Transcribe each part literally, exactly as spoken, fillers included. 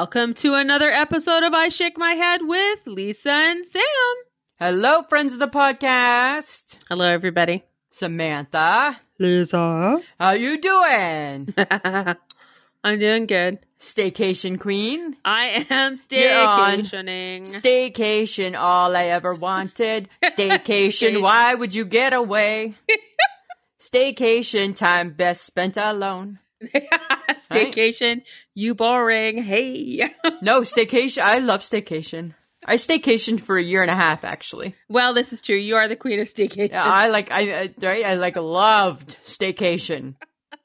Welcome to another episode of I Shake My Head with Lisa and Sam. Hello, friends of the podcast. Hello, everybody. Samantha. Lisa. How you doing? I'm doing good. Staycation queen. I am You're on staycationing. Staycation, all I ever wanted. Staycation, why would you get away? Staycation, time best spent alone. Staycation, you boring. Hey. No, staycation. I love staycation. I staycationed for a year and a half, actually. Well, this is true. You are the queen of staycation. Yeah, I like, I, I right, I like loved staycation.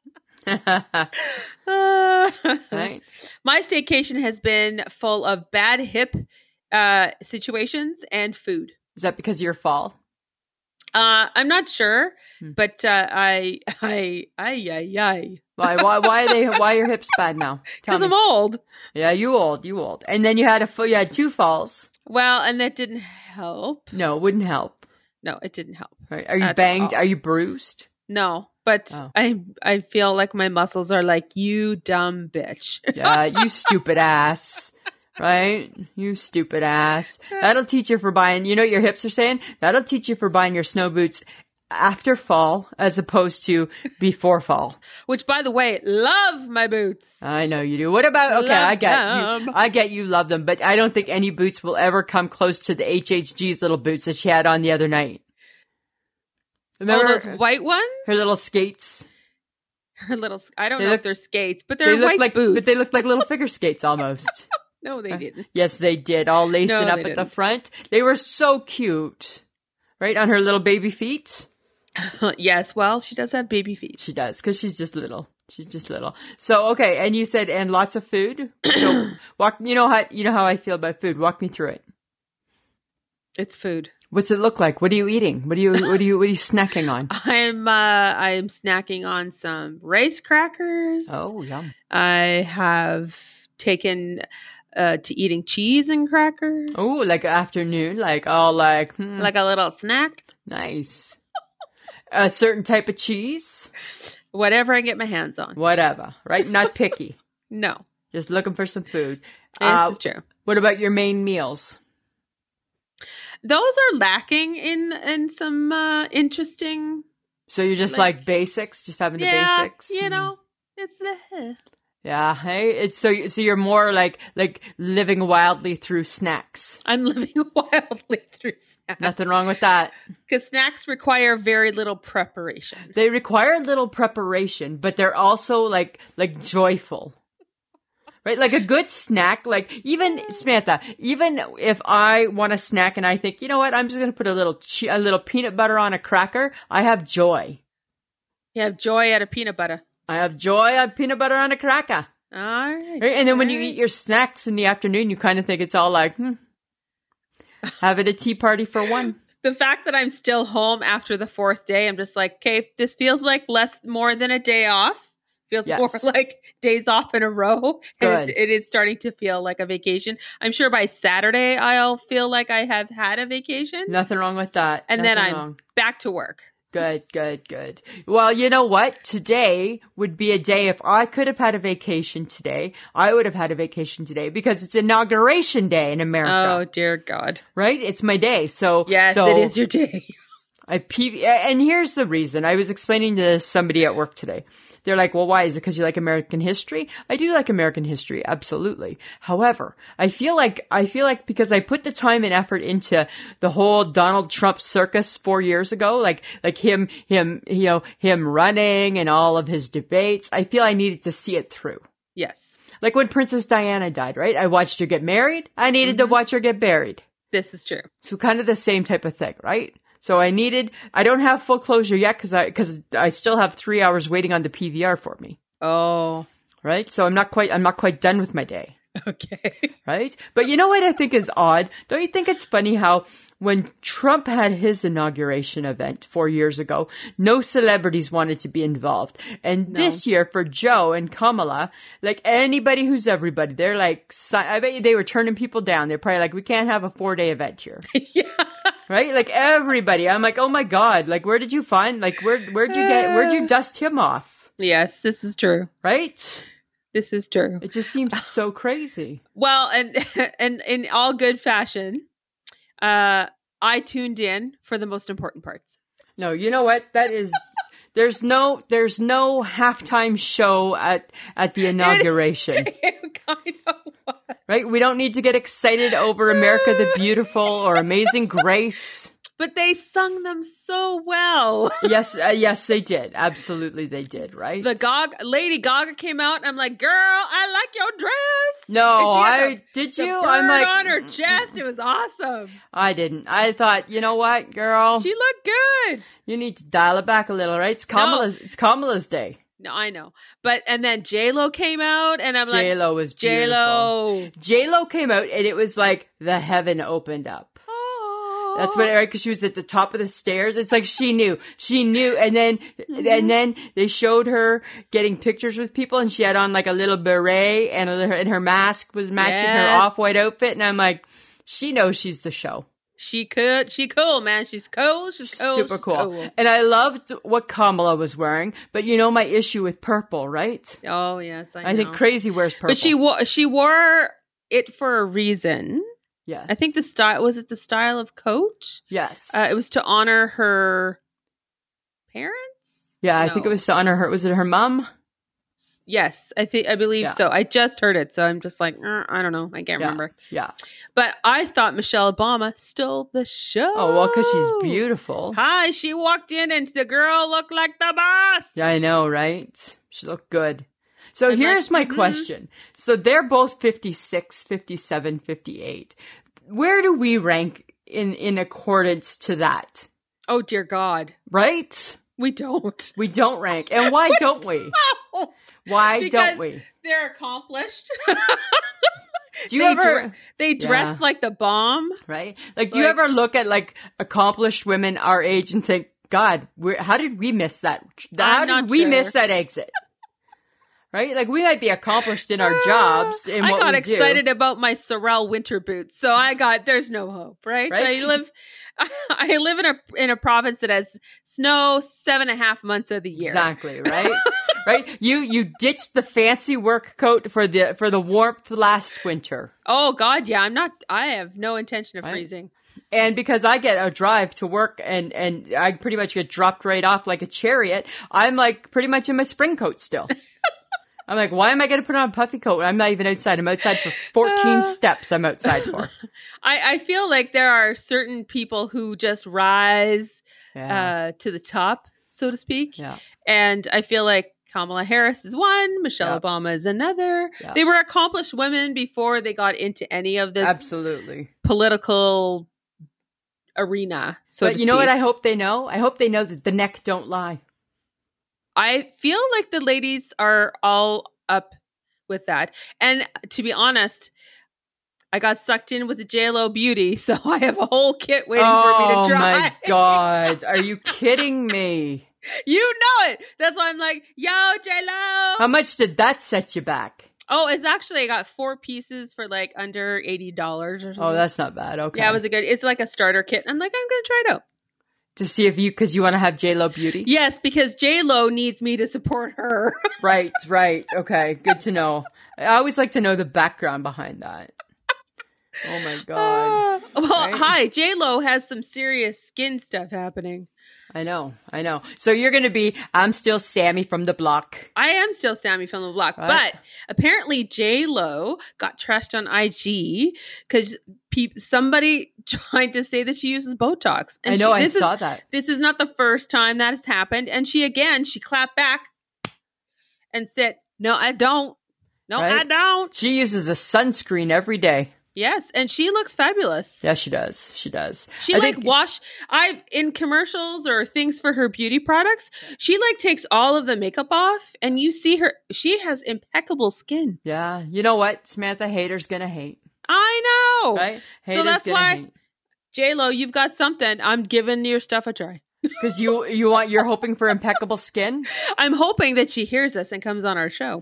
Uh, Right? My staycation has been full of bad hip uh, situations and food. Is that because of your fall? Uh, I'm not sure, Hmm. but uh, I, I, I, I, I. Why, why, why are they, why are your hips bad now? Tell Because me. I'm old. Yeah, you old, you old. And then you had a, fo- you had two falls. Well, and that didn't help. No, it wouldn't help. No, it didn't help. Right? Are you At banged? all. Are you bruised? No, but Oh. I, I feel like my muscles are like, you dumb bitch. Yeah, you stupid ass. Right? You stupid ass. That'll teach you for buying, you know what your hips are saying? That'll teach you for buying your snow boots after fall as opposed to before fall. Which, by the way, love my boots. I know you do. What about, okay, Love I get them. you. I get you love them, but I don't think any boots will ever come close to the H H G's little boots that she had on the other night. All those white ones? her little skates? Her little, I don't They know look- if they're skates, but They they're look white like, boots. but they look like little figure skates almost. No, they didn't. Yes, they did. All lacing No, up they at the didn't. front. They were so cute. Right? On her little baby feet. Yes, well, she does have baby feet. She does, because she's just little. She's just little. So, okay, and you said, and lots of food? So, walk, you know how, you know how I feel about food. Walk me through it. It's food. What's it look like? What are you eating? What are you, what are you, what are you snacking on? I'm uh I'm snacking on some rice crackers. Oh, yum. I have taken uh to eating cheese and crackers. Oh, like afternoon, like all like, hmm, Like a little snack. nice. A certain type of cheese? Whatever I get my hands on. Whatever, right? Not picky. No. Just looking for some food. This Uh, is true. what about your main meals? Those are lacking in in some uh interesting So you're just Like- like, basics, just having the yeah, basics? you Mhm. know. It's the Yeah, hey, it's so so you're more like like living wildly through snacks. I'm living wildly through snacks. Nothing wrong with that. Because snacks require very little preparation. They require little preparation, but they're also like like joyful. Right? Like a good snack, like even Samantha, even if I want a snack and I think, you know what, I'm just going to put a little che- a little peanut butter on a cracker, I have joy. You have joy out of peanut butter. I have joy on peanut butter on a cracker. All right. Right? And then when you all eat right. your snacks in the afternoon, you kind of think it's all like, hmm, having a tea party for one. The fact that I'm still home after the fourth day, I'm just like, okay, this feels like less, more than a day off. Feels Yes. more like days off in a row. And Good. it, it is starting to feel like a vacation. I'm sure by Saturday, I'll feel like I have had a vacation. Nothing wrong with that. And then Nothing I'm wrong. back to work. Good, good, good. Well, you know what? Today would be a day, if I could have had a vacation today, I would have had a vacation today because it's inauguration day in Oh, America. dear God. Right? It's my day. So, Yes, so it is your day. I P- and here's the reason. I was explaining to somebody at work today. They're like, well, why? Is it because you like American history? I do like American history, absolutely. However, I feel like, I feel like because I put the time and effort into the whole Donald Trump circus four years ago, like, like him, him, you know, him running and all of his debates, I feel I needed to see it through. Yes, Like when Princess Diana died, right? I watched her get married. I needed to watch her get buried. this is true. So kind of the same type of thing, right? So I needed, I don't have full closure yet because I, because I still have three hours waiting on the P V R for me, Oh, right? So I'm not quite, I'm not quite done with my day, okay. right? But you know what I think is odd? Don't you think it's funny how when Trump had his inauguration event four years ago, no celebrities wanted to be involved. And No. this year for Joe and Kamala, like anybody who's everybody, they're like, si- I bet you they were turning people down. They're probably like, we can't have a four day event here. Yeah. Right? Like everybody. I'm like, oh my God, like where did you find, like where, where'd you get, where'd you dust him off? Yes, this is true. Right? This is true. It just seems so crazy. Well, and and in all good fashion, uh, I tuned in for the most important parts. No, you know what? That is, there's no, there's no halftime show at, at the inauguration. It kind of was. Right? We don't need to get excited over America the Beautiful or Amazing Grace. But they sung them so well. Yes, uh, yes, they did. Absolutely, they did. Right? The Gaga, Lady Gaga came out, and I'm like, "Girl, I like your dress." No, And she had I the- did the you? bird I'm like, on her chest. It was awesome. I didn't. I thought, you know what, girl, She looked good. you need to dial it back a little, right? It's Kamala's. It's Kamala's day. No, I know. But and then J Lo came out, and I'm J like, Lo was J beautiful. Lo. J Lo came out, and it was like the heaven opened up. That's what, right? Because she was at the top of the stairs. It's like she knew, she knew, and then, mm-hmm. and then they showed her getting pictures with people, and she had on like a little beret, and, a, and her mask was matching Yes. her off-white outfit, and I'm like, she knows she's the show. She could. She cool, man. She's cool. She's cool. Super she's cool. cool. And I loved what Kamala was wearing, but you know my issue with purple, right? Oh yes, I know. I think Crazy wears purple. But she wore she wore it for a reason. Yes. I think the style was it the style of coat. Yes. Uh, it was to honor her parents. Yeah, I No. think it was to honor her. Was it her mom? Yes, I think I believe Yeah. so. I just heard it, so I'm just like, uh, I don't know. I can't Yeah. remember. Yeah. But I thought Michelle Obama stole the show. Oh, well, because she's beautiful. Hi, she walked in and the girl looked like the boss. Yeah, I know, right? She looked good. So I'm here's like, my mhm. question. So they're both fifty-six, fifty-seven, fifty-eight. Where do we rank in, in accordance to that? Oh, dear God. Right? We don't. We don't rank. And why don't we? don't. Why Because don't we? They're accomplished. Do you they ever, dre- they dress Yeah. like the bomb. right? Like, do you like- ever look at like accomplished women our age and think, God, we're, how did we miss that? How I'm did not we sure. miss that exit? Right? Like, we might be accomplished in our jobs in I what got we excited do. about my Sorel winter boots, so I got there's no hope, right? Right? I live, I live in a in a province that has snow seven and a half months of the year. Exactly, right? Right? You you ditched the fancy work coat for the for the warmth last winter. Oh God, yeah, I'm not. I have no intention of Right. freezing. And because I get a drive to work and and I pretty much get dropped right off like a chariot, I'm like pretty much in my spring coat still. I'm like, why am I going to put on a puffy coat? I'm not even outside. I'm outside for fourteen Uh. steps. I'm outside for. I I feel like there are certain people who just rise Yeah. uh, to the top, so to speak. yeah. And I feel like Kamala Harris is one, Michelle Yep. Obama is another. Yep. They were accomplished women before they got into any of this Absolutely. political arena. So but to you know what speak. I hope they know? I hope they know that the neck don't lie. I feel like the ladies are all up with that. And to be honest, I got sucked in with the J Lo beauty, so I have a whole kit waiting for me Oh to try. my God. Are you kidding me? You know it. That's why I'm like, yo, J Lo. How much did that set you back? Oh, it's actually I got four pieces for like under eighty dollars or something. Oh, that's not bad. Okay. Yeah, it was a good. It's like a starter kit. I'm like, I'm gonna try it out. To see if you, because you want to have J-Lo beauty? Yes, because J Lo needs me to support her. Right, right. Okay, good to know. I always like to know the background behind that. Oh my God. Uh, well, Right? hi, J Lo has some serious skin stuff happening. I know, I know. So you're going to be, I'm still Sammy from the block. I am still Sammy from the block, Right. but apparently J Lo got trashed on I G because pe- somebody tried to say that she uses Botox. I know, she, I this saw is, that. This is not the first time that has happened, and she again she clapped back and said, "No, I don't. No, I Right? don't." She uses a sunscreen every day. Yes, and she looks fabulous. Yeah, she does. She does. She I like think- wash I in commercials or things for her beauty products. She like takes all of the makeup off, and you see her. She has impeccable skin. Yeah, you know what? Samantha, haters gonna hate. I know. Right? So Haters that's gonna why hate. J Lo, you've got something. I'm giving your stuff a try. Because you, you want, you're hoping for impeccable skin? I'm hoping that she hears us and comes on our show.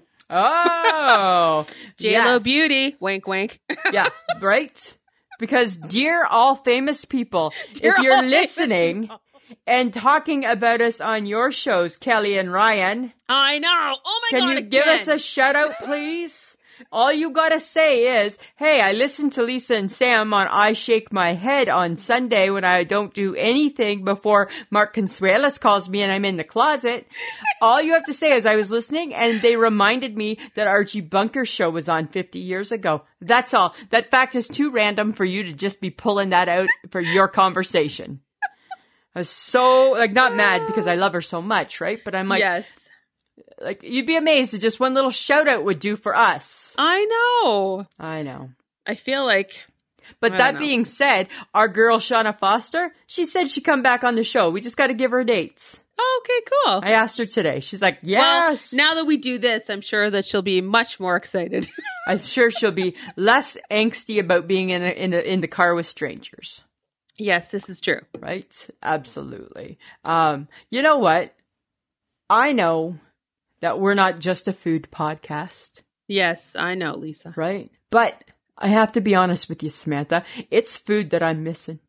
Oh, J Lo yes. Beauty, wink, wink. Yeah, right? Because dear all famous people, Dear if all you're famous listening, people. and talking about us on your shows, Kelly and Ryan. I know. Oh my Can God. you again. give us a shout out, please? All you gotta say is, hey, I listened to Lisa and Sam on I Shake My Head on Sunday when I don't do anything before Mark Consuelos calls me and I'm in the closet. All you have to say is I was listening and they reminded me that Archie Bunker's show was on fifty years ago. That's all. That fact is too random for you to just be pulling that out for your conversation. I was so, like, not mad because I love her so much, right? But I'm like, yes. Like, you'd be amazed that just one little shout out would do for us. I know. I know. I feel like. But I that don't know. being said, our girl Shauna Foster, she said she'd come back on the show. We just got to give her dates. Oh, okay, cool. I asked her today. She's like, yes. Well, now that we do this, I'm sure that she'll be much more excited. I'm sure she'll be less angsty about being in a, in a, in the car with strangers. Yes, this is true. Right? Absolutely. Um, you know what? I know that we're not just a food podcast. Yes, I know, Lisa. Right? But I have to be honest with you, Samantha. It's food that I'm missing.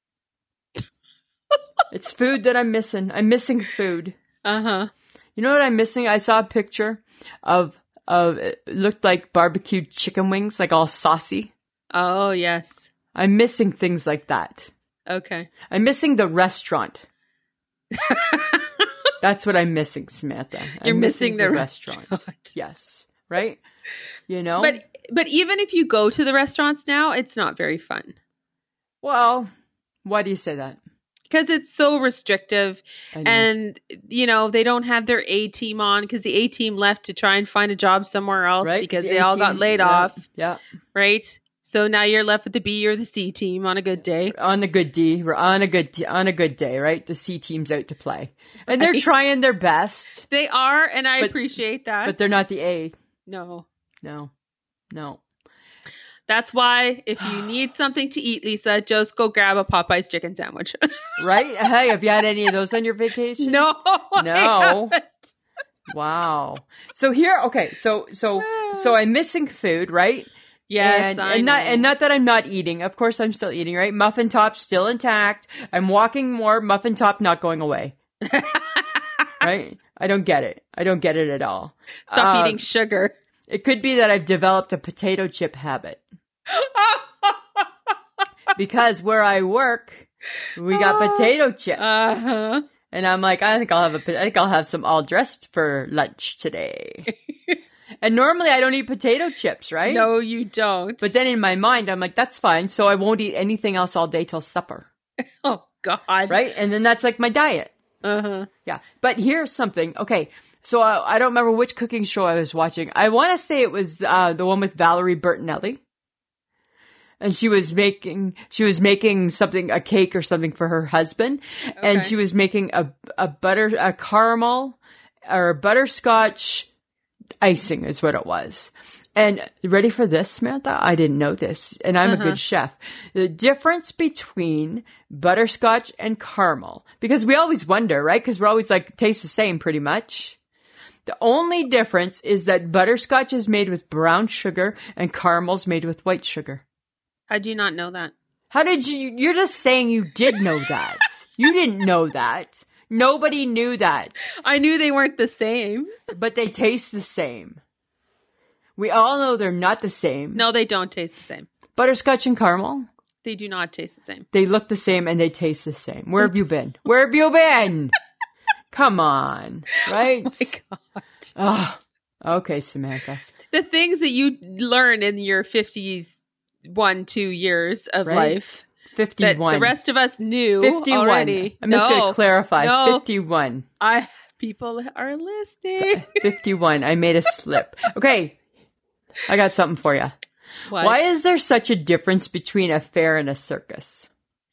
It's food that I'm missing. I'm missing food. Uh-huh. You know what I'm missing? I saw a picture of, of it looked like barbecued chicken wings, like all saucy. Oh, yes. I'm missing things like that. Okay. I'm missing the restaurant. That's what I'm missing, Samantha. I'm You're missing, missing the, the restaurant. restaurant. Yes. Right? You know? But but even if you go to the restaurants now, it's not very fun. Well, why do you say that? Because it's so restrictive. And, you know, they don't have their A-team on because the A-team left to try and find a job somewhere else right? because the they all got laid yeah, off. Yeah. Right? So now you're left with the B or the C team on a good day. On a good D, we're on a good on a good day, right? The C team's out to play, and they're Right. trying their best. They are, and I But- appreciate that. But they're not the A. no. No, no. That's why if you need something to eat, Lisa, just go grab a Popeye's chicken sandwich. Right? Hey, have you had any of those on your vacation? no. I No. haven't. Wow. So here, okay. So so so I'm missing food, right? Yes, and, I and know. not and not that I'm not eating. Of course, I'm still eating. Right? Muffin top still intact. I'm walking more. Muffin top not going away. Right? I don't get it. I don't get it at all. Stop Uh, eating sugar. It could be that I've developed a potato chip habit because where I work, we got potato chips, Uh-huh. and I'm like, I think I'll have a, I think I'll have some all dressed for lunch today. And normally I don't eat potato chips, right? No, you don't. But then in my mind, I'm like, that's fine. So I won't eat anything else all day till supper, oh, God. right? And then that's like my diet. Uh-huh. Yeah. But here's something. Okay. So I, I don't remember which cooking show I was watching. I want to say it was uh, the one with Valerie Bertinelli. And she was making, she was making something, a cake or something for her husband. Okay. And she was making a, a butter, a caramel or a butterscotch icing is what it was. And ready for this, Samantha? I didn't know this. And I'm Uh-huh. a good chef. The difference between butterscotch and caramel, because we always wonder, right? Because we're always like, tastes the same pretty much. The only difference is that butterscotch is made with brown sugar and caramel's made with white sugar. How do you not know that? How did you, you're just saying you did know that. You didn't know that. Nobody knew that. I knew they weren't the same. But they taste the same. We all know they're not the same. No, they don't taste the same. Butterscotch and caramel, They do not taste the same. they look the same and they taste the same. Where have you been? Where have you been? Come on, right? Oh, my God. Oh, okay, Samantha. The things that you learn in your fifties, one, two years of Right? life that fifty-one. the rest of us knew fifty-one. already. I'm just going No, to clarify. no. fifty-one. I people are listening. fifty-one. I made a slip. Okay. I got something for you. What? Why is there such a difference between a fair and a circus?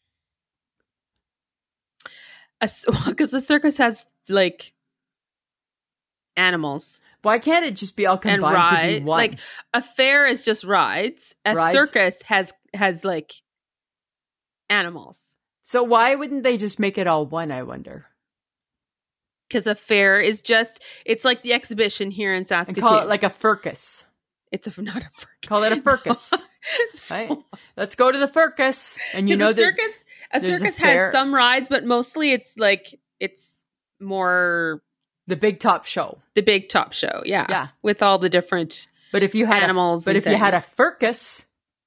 Because the circus has like animals Why can't it just be all and combined to rides. be one? Like a fair is just rides. A Rides? circus has has like animals. So why wouldn't they just make it all one, I wonder? Because a fair is just it's like the exhibition here in And Saskatoon. call it like a fircus. it's a, not a fur. Call it a fircus. So- Right? let's go to the circus. And you know a that circus, a there's a circus fair- has some rides, but mostly it's like it's more the big top show. the big top show. Yeah, Yeah. with all the different But if you had animals. a, but and if you had a things. circus,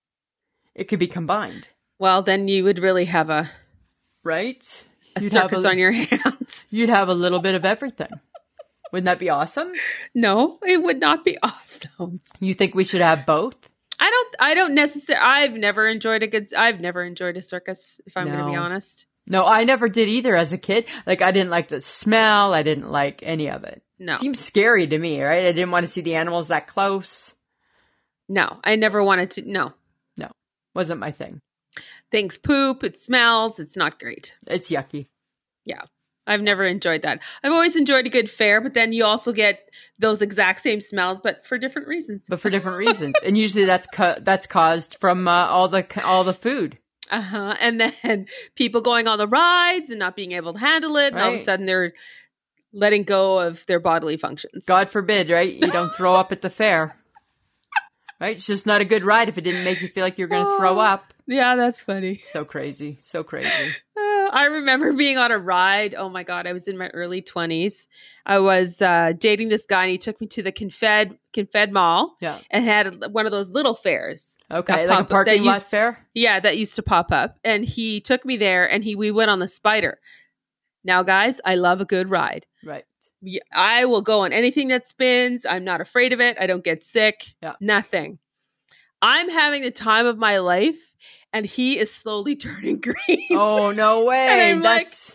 it could be combined, well, then you would really have a right? a You'd have circus a- on your hands. You'd have a little bit of everything. Wouldn't that be awesome? No, it would not be awesome. You think we should have both? I don't. I don't necessarily. I've never enjoyed a good. I've never enjoyed a circus. If I'm going to be No. honest. No, I never did either as a kid. Like, I didn't like the smell. I didn't like any of it. No. Seems scary to me, right? I didn't want to see the animals that close. No, I never wanted to. No, No, wasn't my thing. things poop. It smells. It's not great. It's yucky. Yeah. I've never enjoyed that. I've always enjoyed a good fair, but then you also get those exact same smells, but for different reasons. But for different reasons. And usually that's ca- that's caused from uh, all the all the food. Uh-huh. And then people going on the rides and not being able to handle it. And all of a Right. sudden they're letting go of their bodily functions. God forbid, right? You don't throw up at the fair. Right? It's just not a good ride if it didn't make you feel like you're going to throw Oh. up. Yeah, that's funny. So crazy. So crazy. Uh, I remember being on a ride. Oh my God. I was in my early twenties. I was uh, dating this guy and he took me to the Confed, Confed Mall Yeah. and had one of those little fairs. Okay. That Like a pop- parking that lot used- fair? Yeah, that used to pop up. And he took me there and he we went on the Spider. Now, guys, I love a good ride. Right. Y- I will go on anything that spins. I'm not afraid of it. I don't get sick. Yeah. Nothing. I'm having the time of my life and he is slowly turning green. Oh, no way. And I'm like, That's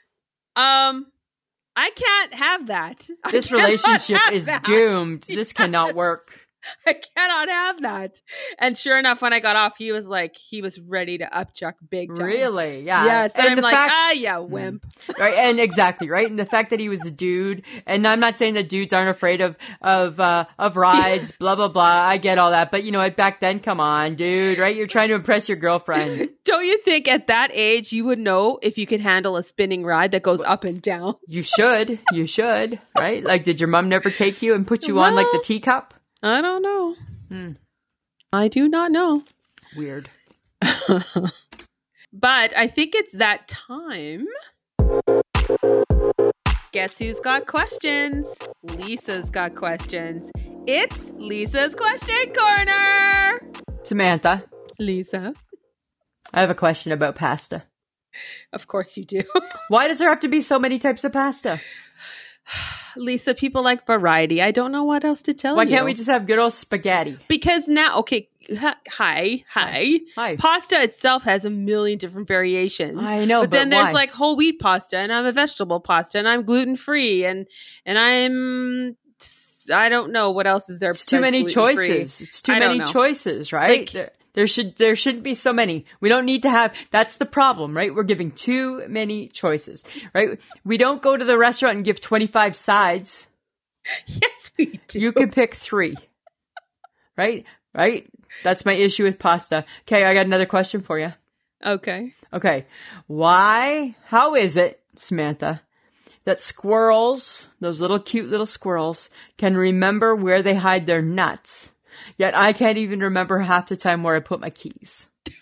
Um, I can't have that. I this cannot relationship have is that. doomed. This cannot Yes. work. I cannot have that. And sure enough, when I got off, he was like, he was ready to upchuck big time. Really? Yeah. Yes. And, I'm the like, fact- ah, yeah, wimp. right, and exactly right, and the fact that he was a dude, and I'm not saying that dudes aren't afraid of of uh, of rides, blah blah blah. I get all that, but you know what? Back then, come on, dude, right? You're trying to impress your girlfriend. Don't you think at that age you would know if you could handle a spinning ride that goes up and down? You should, you should, right? Like, did your mom never take you and put you on like the Well- teacup? I don't know. Hmm. I do not know. Weird. But I think it's that time. Guess who's got questions? Lisa's got questions. It's Lisa's Question Corner. Samantha, Lisa. I have a question about pasta. Of course you do. Why does there have to be so many types of pasta? Lisa, people like variety. I don't know what else to tell Why you. can't we just have good old spaghetti? Because now, okay, hi, hi. hi. Hi. Pasta itself has a million different variations. I know, but but then there's why? like whole wheat pasta, and I'm a vegetable pasta, and I'm gluten free, and and I'm I don't know what else is there. It's too besides many gluten-free. choices. It's too I don't many know. choices, right? Like- there, there should there shouldn't be so many. We don't need to have. That's the problem, right? We're giving too many choices, right? We don't go to the restaurant and give twenty-five sides. Yes, we do. You can pick three, right? Right? That's my issue with pasta. Okay, I got another question for you. Okay. Okay, why? How is it, Samantha, that squirrels, those little cute little squirrels, can remember where they hide their nuts, yet I can't even remember half the time where I put my keys?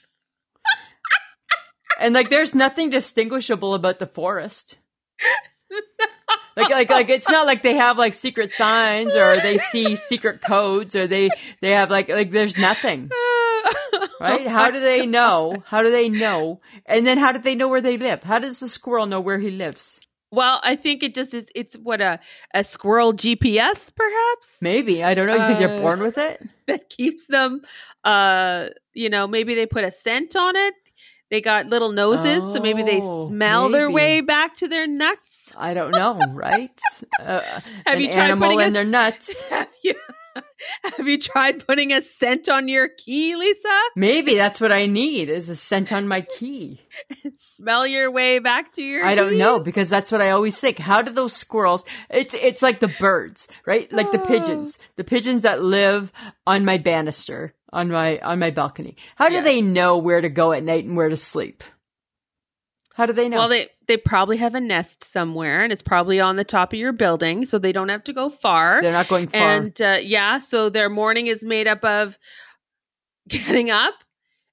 And like, there's nothing distinguishable about the forest. Like, like, like, it's not like they have like secret signs or they see secret codes or they, they have like, like, there's nothing, right? How do they know? How do they know? And then how do they know where they live? How does the squirrel know where he lives? Well, I think it just is. It's what a a squirrel G P S, perhaps. Maybe. I don't know. You think Uh, they're born with it? That keeps them. Uh, you know, maybe they put a scent on it. They got little noses, so maybe they Oh, smell their maybe. way back to their nuts. I don't know, right? Uh, Have an you tried animal putting a and their s- nuts. Have you have you tried putting a scent on your key, Lisa? Maybe that's what I need is a scent on my key. Smell your way back to your. I don't know keys? because that's what I always think. How do those squirrels? It's it's like the birds, right? Like the Oh. pigeons, the pigeons that live on my banister, on my on my balcony. How do Yes. they know where to go at night and where to sleep? How do they know? Well, they they probably have a nest somewhere, and it's probably on the top of your building, so they don't have to go far. They're not going far. And uh, yeah, so their morning is made up of getting up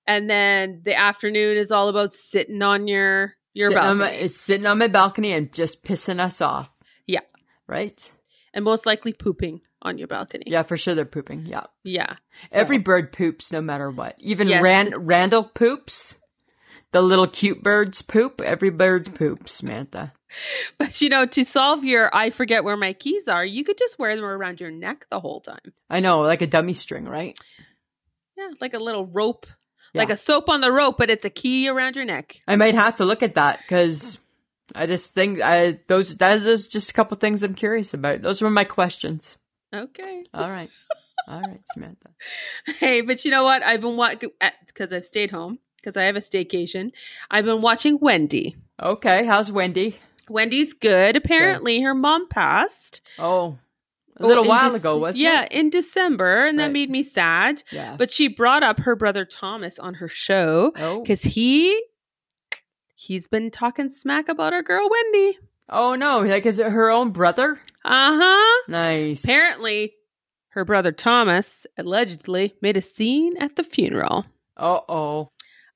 And then the afternoon is all about sitting on your your sitting balcony. On my, sitting on my balcony and just pissing us off. Yeah. Right? And most likely pooping on your balcony. Yeah, for sure they're pooping. Yeah. Yeah. So. Every bird poops no matter what. Even Yes. Rand- Randall poops. The little cute birds poop. Every bird poops, Samantha. But, you know, to solve your I forget where my keys are, you could just wear them around your neck the whole time. I know, like a dummy string, right? Yeah, like a little rope. Yeah. Like a soap on the rope, but it's a key around your neck. I might have to look at that because I just think I those that is just a couple things I'm curious about. Those were my questions. Okay. All right. All right, Samantha. Hey, but you know what? I've been watching, because I've stayed home, because I have a staycation. I've been watching Wendy. Okay, how's Wendy? Wendy's good. Apparently, her mom passed. Oh, a little in while Dec- ago, wasn't yeah, it? in December, and that Right. made me sad. Yeah. But she brought up her brother Thomas on her show Oh. because he he's been talking smack about our girl Wendy. Oh no, like is it her own brother? Uh huh. Nice. Apparently, her brother Thomas allegedly made a scene at the funeral. Uh oh.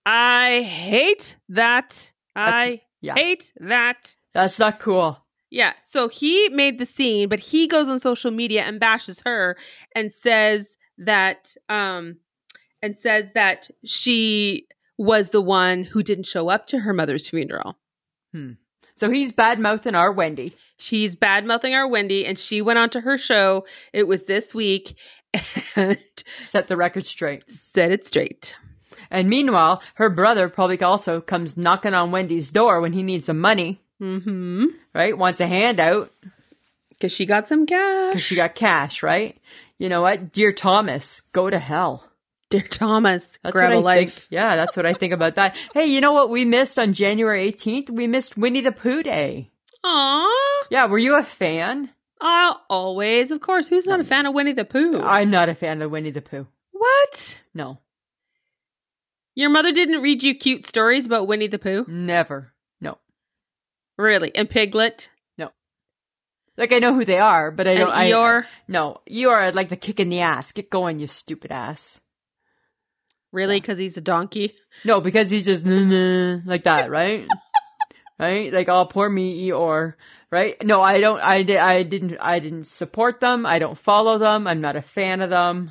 I hate that. I yeah. hate that. That's not cool. Yeah. So he made the scene, but he goes on social media and bashes her and says that um and says that she was the one who didn't show up to her mother's funeral. Hmm. So he's bad mouthing our Wendy. She's bad mouthing our Wendy, and she went on to her show. It was this week and Set the record straight. said it straight. And meanwhile, her brother probably also comes knocking on Wendy's door when he needs some money. Mm-hmm. Right? Wants a handout Because she got some because cash. she got cash, right? You know what? Dear Thomas, go to hell. Dear Thomas, That's grab what a I life. Think. Yeah, that's what I think about that. Hey, you know what we missed on January eighteenth? We missed Winnie the Pooh Day. Aw. Yeah, were you a fan? I'll always, of course. Who's not a fan of Winnie the Pooh? I'm not a fan of Winnie the Pooh. What? No, Your mother didn't read you cute stories about Winnie the Pooh? never. No. Really? And Piglet? Like, I know who they are, but I And don't. I, Eeyore? no, Eeyore, I'd like to kick in the ass. Get going, you stupid ass. Really? Because he's a donkey? No, because he's just nah, nah, like that, right? Right? Like, oh, poor me, Eeyore. Right? No, I don't. I, di- I didn't. I didn't support them. I don't follow them. I'm not a fan of them.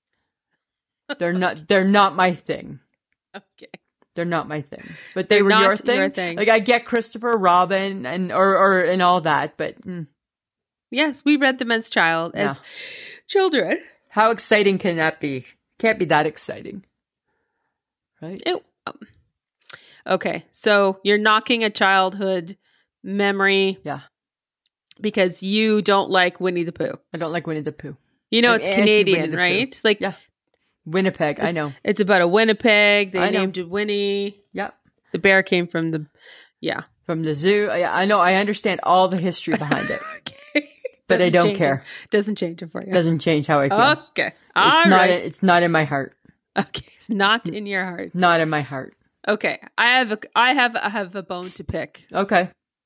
They're not. They're not my thing. Okay. They're not my thing. But they They're were not your thing. your thing. Like, I get Christopher Robin and or or and all that, but mm, Yes, we read them as child, as children. how exciting can that be? Can't be that exciting, right? It, um, okay, so you're knocking a childhood memory Yeah, because you don't like Winnie the Pooh. I don't like Winnie the Pooh. You know I'm it's anti-Winnie Canadian, the Pooh. right? Like, Yeah. Winnipeg, I It's- know. it's about a Winnipeg. They I know. named it Winnie. Yep. The bear came from the, yeah. From the zoo. I, I know. I understand all the history behind it, Okay. but I Doesn't don't change care. it. Doesn't change it for you. Doesn't change how I feel. Okay. It's All not. right. It's not in my heart. Okay. It's not in your heart. Not in my heart. Okay. I have a, I have, I have a bone to pick. Okay.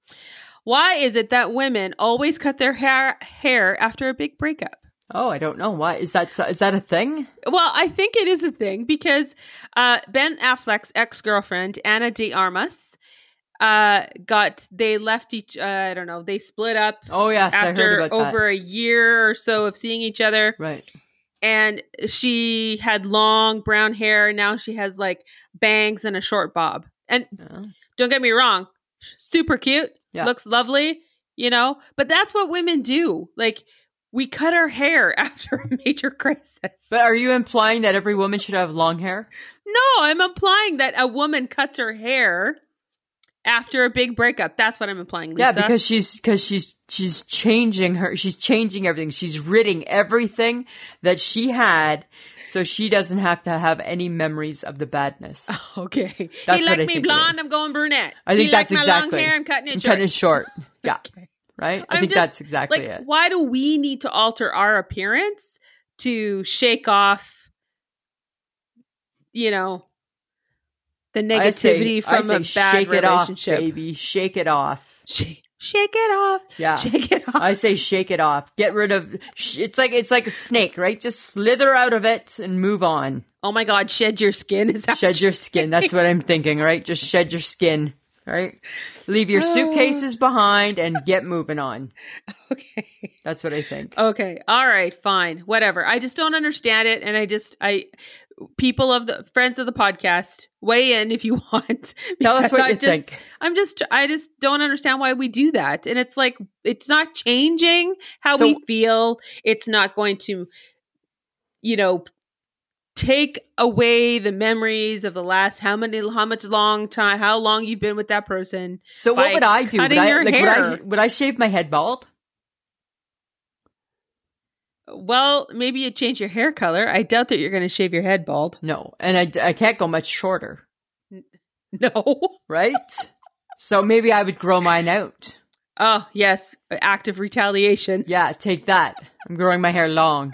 Why is it that women always cut their hair hair after a big breakup? Oh, I don't know. Why is that? Is that a thing? Well, I think it is a thing because uh, Ben Affleck's ex-girlfriend, Anna de Armas, uh, got, they left each, uh, I don't know, they split up Oh yes, I after heard about over a year or so of seeing each other. that. Right. And she had long brown hair. Now she has like bangs and a short bob. And Oh. don't get me wrong, super cute, Yeah. looks lovely, you know, but that's what women do. Like, we cut our hair after a major crisis. But are you implying that every woman should have long hair? No, I'm implying that a woman cuts her hair after a big breakup. That's what I'm implying, Lisa. Yeah, because she's because she's she's changing her. She's changing everything. She's ridding everything that she had, so she doesn't have to have any memories of the badness. Okay. That's he what liked I me think it blonde, is. I'm going brunette. I think he that's liked my exactly. long hair, I'm cutting it I'm short. cutting it short. Yeah. Okay. Right. I I'm think just, that's exactly like, it. why do we need to alter our appearance to shake off, you know, the I say- negativity I from a say bad shake relationship? it off, baby. Shake it off. Shake, shake it off. Yeah. Shake it off. I say shake it off. Get rid of, it's like, it's like a snake, right? Just slither out of it and move on. Oh my God, shed your skin. Is that Shed your skin. That's what I'm thinking, right? Just shed your skin, right? Leave your suitcases behind and get moving on. Okay. That's what I think. Okay. All right. Fine. Whatever. I just don't understand it. And I just, I, people of the friends of the podcast, weigh in if you want. Tell us what I you just, think. I'm just, I just don't understand why we do that. And it's like, it's not changing how So- we feel. It's not going to, you know, take away the memories of the last how many how much long time how long you've been with that person. So what by would I do? Would cutting I, your like, would I, hair. would I shave my head bald? Well, maybe you change your hair color. I doubt that you're going to shave your head bald. No. And I, I can't go much shorter, No. right? So maybe I would grow mine out. Oh, yes. Active retaliation. Yeah, take that. I'm growing my hair long.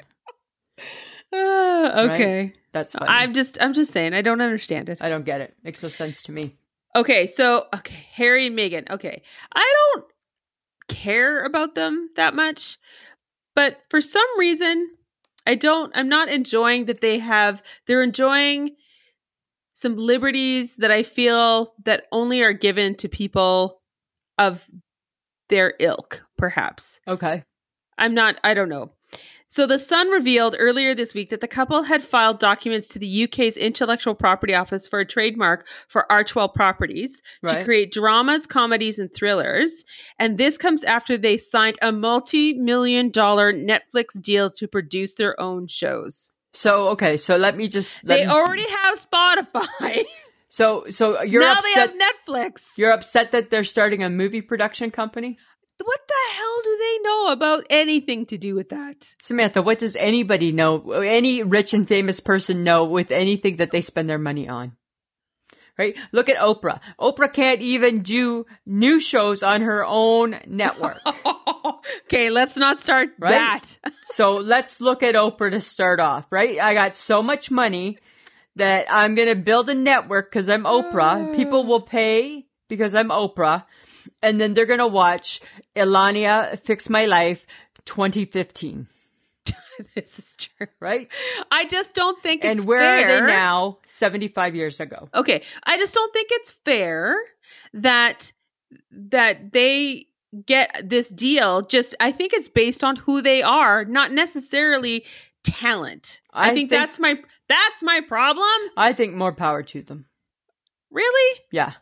Uh, okay. That's fine. I'm just I'm just saying I don't understand it. I don't get it. Makes no sense to me. Okay, so okay, Harry and Meghan. Okay. I don't care about them that much, but for some reason I don't I'm not enjoying that they have they're enjoying some liberties that I feel that only are given to people of their ilk, perhaps. Okay. I'm not, I don't know. So the Sun revealed earlier this week that the couple had filed documents to the U K's Intellectual Property Office for a trademark for Archewell Properties Right. to create dramas, comedies, and thrillers. And this comes after they signed a multi-million dollar Netflix deal to produce their own shows. So, okay. So let me just. Let They me, already have Spotify. So, so you're now upset. they have Netflix. You're upset that they're starting a movie production company? What the hell do they know about anything to do with that? Samantha, what does anybody know, any rich and famous person know with anything that they spend their money on? Right? Look at Oprah. Oprah can't even do new shows on her own network. Okay, let's not start Right? that. So let's look at Oprah to start off, right? I got so much money that I'm going to build a network because I'm Oprah. People will pay because I'm Oprah. And then they're going to watch Elania Fix My Life twenty fifteen. This is true. Right? I just don't think it's And where fair. are they now seventy-five years ago? Okay, I just don't think it's fair that that they get this deal. Just I think it's based on who they are, not necessarily talent. I, I think, think- that's my that's my problem. I think more power to them. Really? Yeah.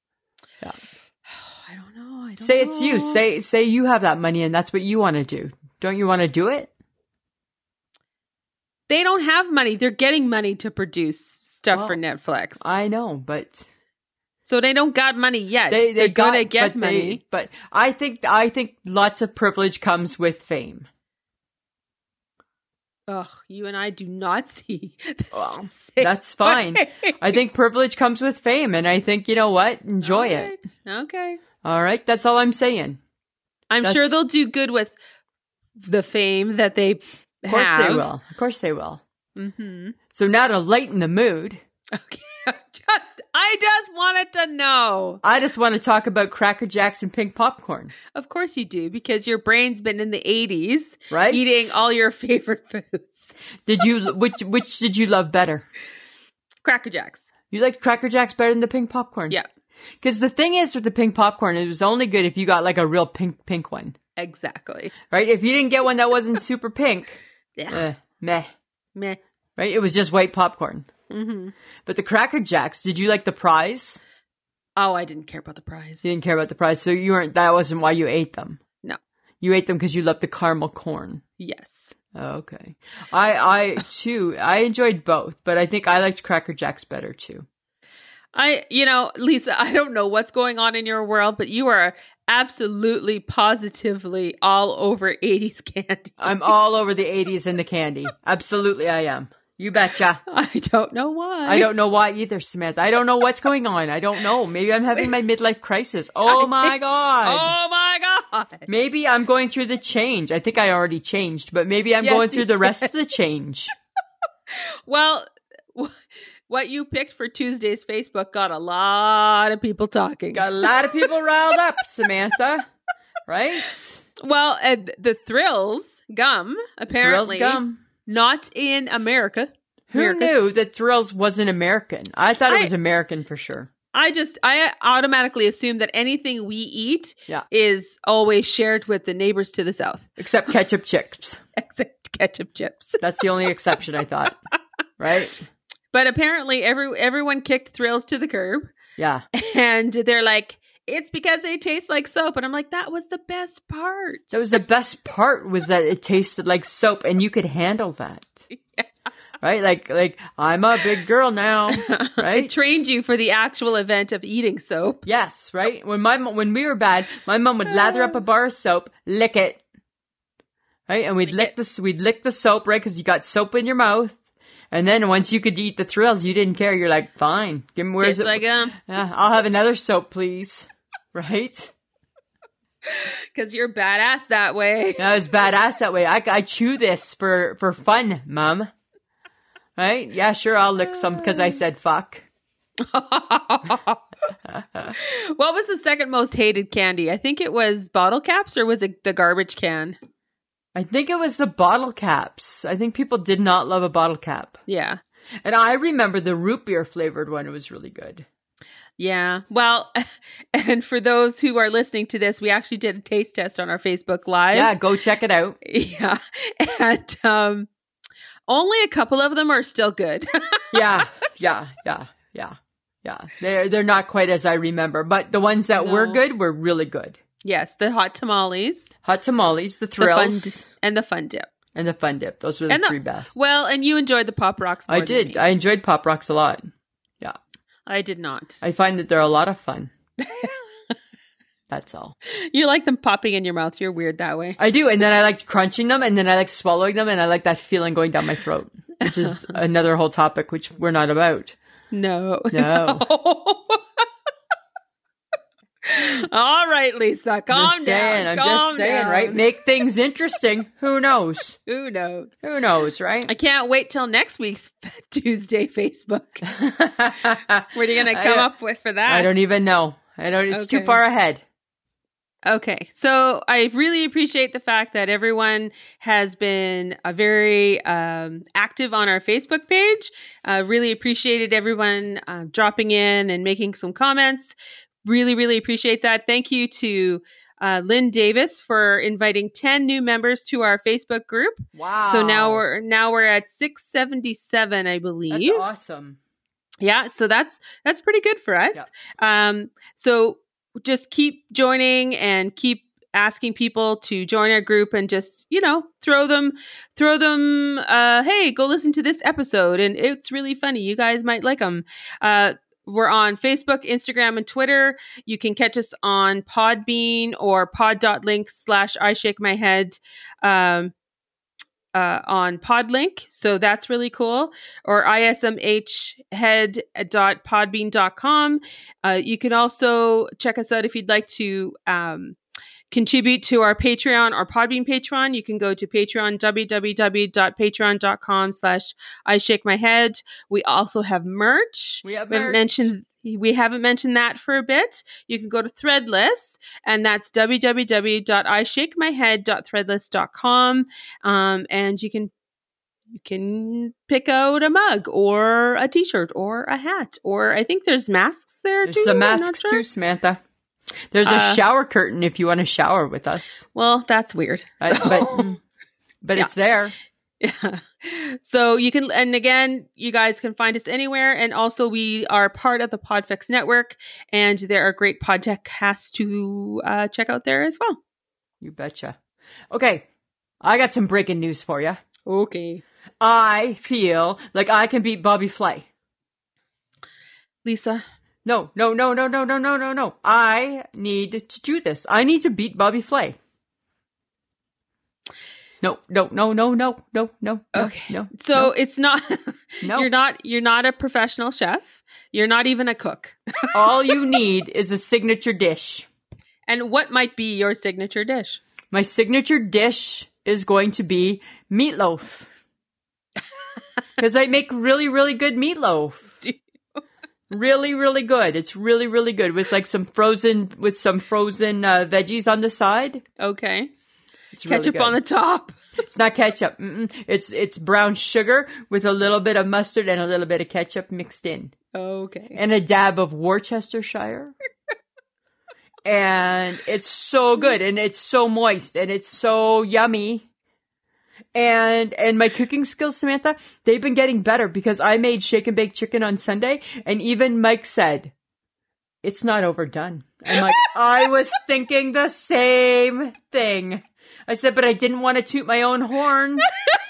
I don't know. I don't Say it's you. know. Say say you have that money and that's what you want to do. Don't you want to do it? They don't have money. They're getting money to produce stuff Well, for Netflix. I know, but So they don't got money yet. they they They're got, gonna get but money. They, but I think I think lots of privilege comes with fame. Ugh, you and I do not see the Well, same that's fine. way. I think privilege comes with fame, and I think you know what? Enjoy All it. right. Okay. All right, that's all I'm saying. I'm That's- sure they'll do good with the fame that they Of course have. they will. Of course they will. Mm-hmm. So now to lighten the mood, Okay. just, I just wanted to know. I just want to talk about Cracker Jacks and pink popcorn, Of course you do, because your brain's been in the eighties right? eating all your favorite foods. Did you which which did you love better? Cracker Jacks. You liked Cracker Jacks better than the pink popcorn? Yeah, Because the thing is with the pink popcorn, it was only good if you got like a real pink pink one, exactly. right? If you didn't get one that wasn't super pink, Ugh. eh, meh, Meh. right? It was just white popcorn. Mm-hmm. But the Cracker Jacks, did you like the prize? Oh, I didn't care about the prize. You didn't care about the prize, so you weren't. That wasn't why you ate them. No. You ate them because you loved the caramel corn. Yes. Okay. I I too I enjoyed both, but I think I liked Cracker Jacks better too. I, you know, Lisa, I don't know what's going on in your world, but you are absolutely, positively all over eighties candy. I'm all over the eighties and the candy. Absolutely, I am. You betcha. I don't know why. I don't know why either, Samantha. I don't know what's going on. I don't know. Maybe I'm having my midlife crisis. Oh my god. Oh my god. Maybe I'm going through the change. I think I already changed, but maybe I'm Yes, going you through the rest did. of the change. Well, wh- what you picked for Tuesday's Facebook got a lot of people talking. Got a lot of people riled up, Samantha. right? Well, and the Thrills gum, apparently, Thrills gum. Not in America. Who America. knew that Thrills wasn't American? I thought it I- was American for sure. I just, I automatically assume that anything we eat Yeah. is always shared with the neighbors to the south, Except ketchup chips. except ketchup chips. That's the only exception, I thought. Right? But apparently, every everyone kicked Thrills to the curb, Yeah. and they're like, "It's because they taste like soap." And I'm like, "That was the best part." That was the best part, was that it tasted like soap, and you could handle that. Yeah. Right? Like, like I'm a big girl now, I right? trained you for the actual event of eating soap. Yes, right? When my mo- when we were bad, my mom would lather up a bar of soap, lick it. Right? And we'd lick the we'd lick the soap, right? Cuz you got soap in your mouth. And then once you could eat the Thrills, you didn't care. You're like, "Fine. Give me where's Tastes it? like um, Yeah, I'll have another soap, please." Right? because you're badass that way. I was badass that way. I, I chew this for, for fun, Mom. Right? Yeah, sure, I'll lick some because I said fuck. What was the second most hated candy? I think it was bottle caps, or was it the garbage can? I think it was the bottle caps. I think people did not love a bottle cap. Yeah. And I remember the root beer flavored one. It was really good. Yeah. Well, and for those who are listening to this, we actually did a taste test on our Facebook Live. Yeah, go check it out. Yeah. And um, only a couple of them are still good. Yeah, yeah, yeah, yeah, yeah. They're, they're not quite as I remember, but the ones that No. were good were really good. Yes, the hot tamales, Hot tamales, the the fun Thrills, d- and the fun dip. and the Fun Dip. Those were the And the- three best. Well, and you enjoyed the Pop Rocks more I than did. me. I enjoyed Pop Rocks a lot. I did not. I find that they're a lot of fun. That's all. You like them popping in your mouth. You're weird that way. I do. And then I like crunching them, and then I like swallowing them, and I like that feeling going down my throat, which is another whole topic, which we're not about. No. No. All right, Lisa. Calm Just saying. down. I'm calm just saying, down. right? Make things interesting. Who knows? Who knows? Who knows, right? I can't wait till next week's Tuesday Facebook. What are you going to come I, up with for that? I don't even know. I don't. It's too Okay. far ahead. Okay, so I really appreciate the fact that everyone has been uh, very um, active on our Facebook page. Uh, really appreciated everyone uh, dropping in and making some comments. Really, really appreciate that. Thank you to uh, Lynn Davis for inviting ten new members to our Facebook group. Wow. So now we're now we're at six seventy-seven, I believe. That's awesome. Yeah, so that's that's pretty good for us. Um, so just keep joining and keep asking people to join our group, and just, you know, throw them throw them uh hey, go listen to this episode, and it's really funny. You guys might like them. Uh we're on Facebook, Instagram, and Twitter. You can catch us on Podbean or pod.link slash I shake my head. Um Uh, on Podlink. So that's really cool. Or ismhead dot podbean dot com. Uh, you can also check us out if you'd like to um, contribute to our Patreon or Podbean Patreon. You can go to Patreon, www.patreon.com slash I shake my head. We also have merch. We have We haven't merch. mentioned we haven't mentioned that for a bit. You can go to Threadless, and that's w w w dot i shake my head dot threadless dot com. Um, and you can you can pick out a mug or a t-shirt or a hat, or I think there's masks there There's too. some I'm not masks sure. too, Samantha. There's a Uh, shower curtain if you want to shower with us. Well, that's weird. Uh, So- but but Yeah. it's there. Yeah. So you can, and again, you guys can find us anywhere. And also, we are part of the Podfix network, and there are great podcasts to uh, check out there as well. You betcha. Okay, I got some breaking news for you. Okay. I feel like I can beat Bobby Flay. Lisa. No, no, no, no, no, no, no, no, no. I need to do this. I need to beat Bobby Flay. No, no, no, no, no, no, no. Okay. No. So no, it's not, no. you're not, you're not a professional chef. You're not even a cook. All you need is a signature dish. And what might be your signature dish? My signature dish is going to be meatloaf. Because I make really, really good meatloaf. Do Really, really good. It's really, really good with like some frozen, with some frozen uh, veggies on the side. Okay. It's really Ketchup good. on the top. It's not ketchup. Mm-mm. It's it's brown sugar with a little bit of mustard and a little bit of ketchup mixed in. Okay. And a dab of Worcestershire. And it's so good, and it's so moist, and it's so yummy. And and my cooking skills, Samantha, they've been getting better because I made shake and bake chicken on Sunday, and even Mike said, it's not overdone. I'm like, I was thinking the same thing. I said, but I didn't want to toot my own horn.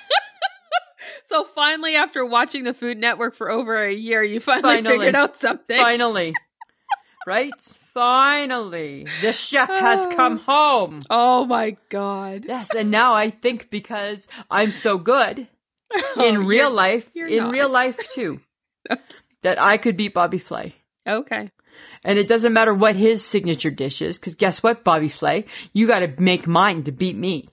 So finally, after watching the Food Network for over a year, you finally, Finally. figured out something. Finally. Right? Finally. The chef has come home. Oh my God. Yes, and now I think because I'm so good Oh, in real you're- life, you're in not. real life too, Okay. that I could beat Bobby Flay. Okay. And it doesn't matter what his signature dish is, because guess what, Bobby Flay? You got to make mine to beat me.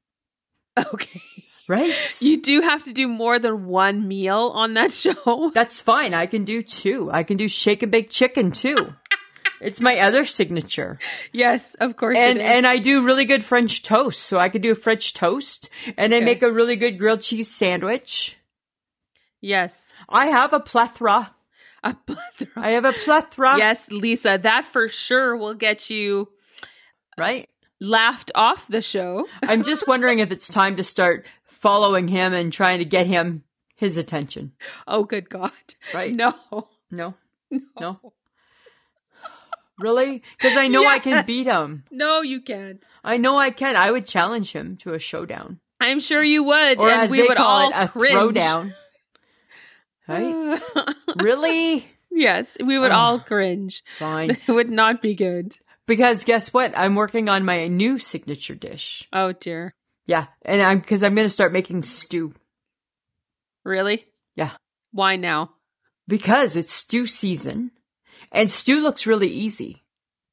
Okay. Right? You do have to do more than one meal on that show. That's fine. I can do two. I can do shake and bake chicken too. It's my other signature. Yes, of course And it is. and I do really good French toast. So I could do a French toast. And I Okay. make a really good grilled cheese sandwich. Yes. I have a plethora. A plethora. I have a plethora. Yes, Lisa, that for sure will get you Right? laughed off the show. I'm just wondering if it's time to start following him and trying to get him his attention. Oh, good God. Right? No. No? No. No? Really? Because I know I can Yes. beat him. No, you can't. I know I can. I would challenge him to a showdown. I'm sure you would. Or and as we they would call all it, a cringe. throwdown. Right? Really? Yes, we would Ugh. all cringe. Fine. It would not be good. Because guess what? I'm working on my new signature dish. Oh, dear. Yeah. And I'm, because I'm going to start making stew. Really? Yeah. Why now? Because it's stew season. And stew looks really easy.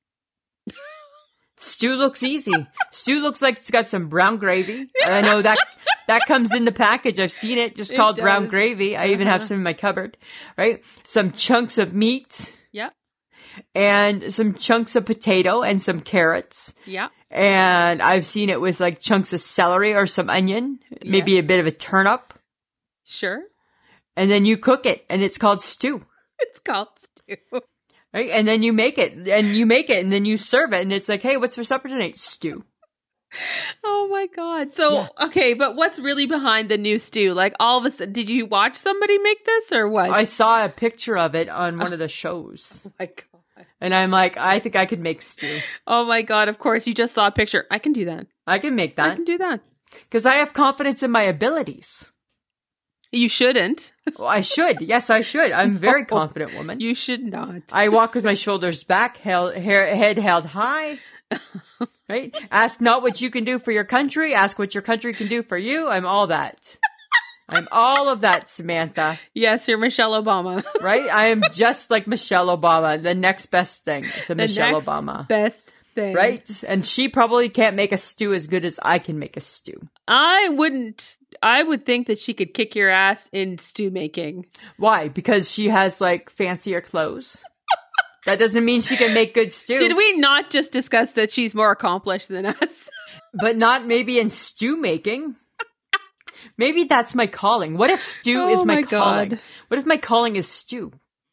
Stew looks easy. Stew looks like it's got some brown gravy. And I know that that comes in the package. I've seen it, just It called brown does. gravy. I even have Uh-huh. some in my cupboard. Right? Some chunks of meat Yeah. and some chunks of potato and some carrots. Yeah. And I've seen it with like chunks of celery or some onion, maybe Yes. a bit of a turnip. Sure. And then you cook it and it's called stew. It's called stew. Right? And then you make it and you make it and then you serve it and it's like, hey, what's for supper tonight? Stew. Oh my God. So, Yeah. okay, but what's really behind the new stew? Like all of a sudden, did you watch somebody make this or what? I saw a picture of it on one of the shows. Oh my God. And I'm like, I think I could make stew. Oh my God. Of course, you just saw a picture. I can do that. I can make I that can do that. because I have confidence in my abilities. You shouldn't. Well, I should. Yes, I should. I'm a very confident woman. You should not. I walk with my shoulders back, held, hair, head held high. Right? Ask not what you can do for your country. Ask what your country can do for you. I'm all that. I'm all of that, Samantha. Yes, you're Michelle Obama. Right? I am just like Michelle Obama. The next best thing to The Michelle next Obama. best thing. Right? And she probably can't make a stew as good as I can make a stew. I wouldn't. I would think that she could kick your ass in stew making. Why? Because she has like fancier clothes. That doesn't mean she can make good stew. Did we not just discuss that she's more accomplished than us? But not maybe in stew making. Maybe that's my calling. What if stew Oh is my, my calling? God. What if my calling is stew?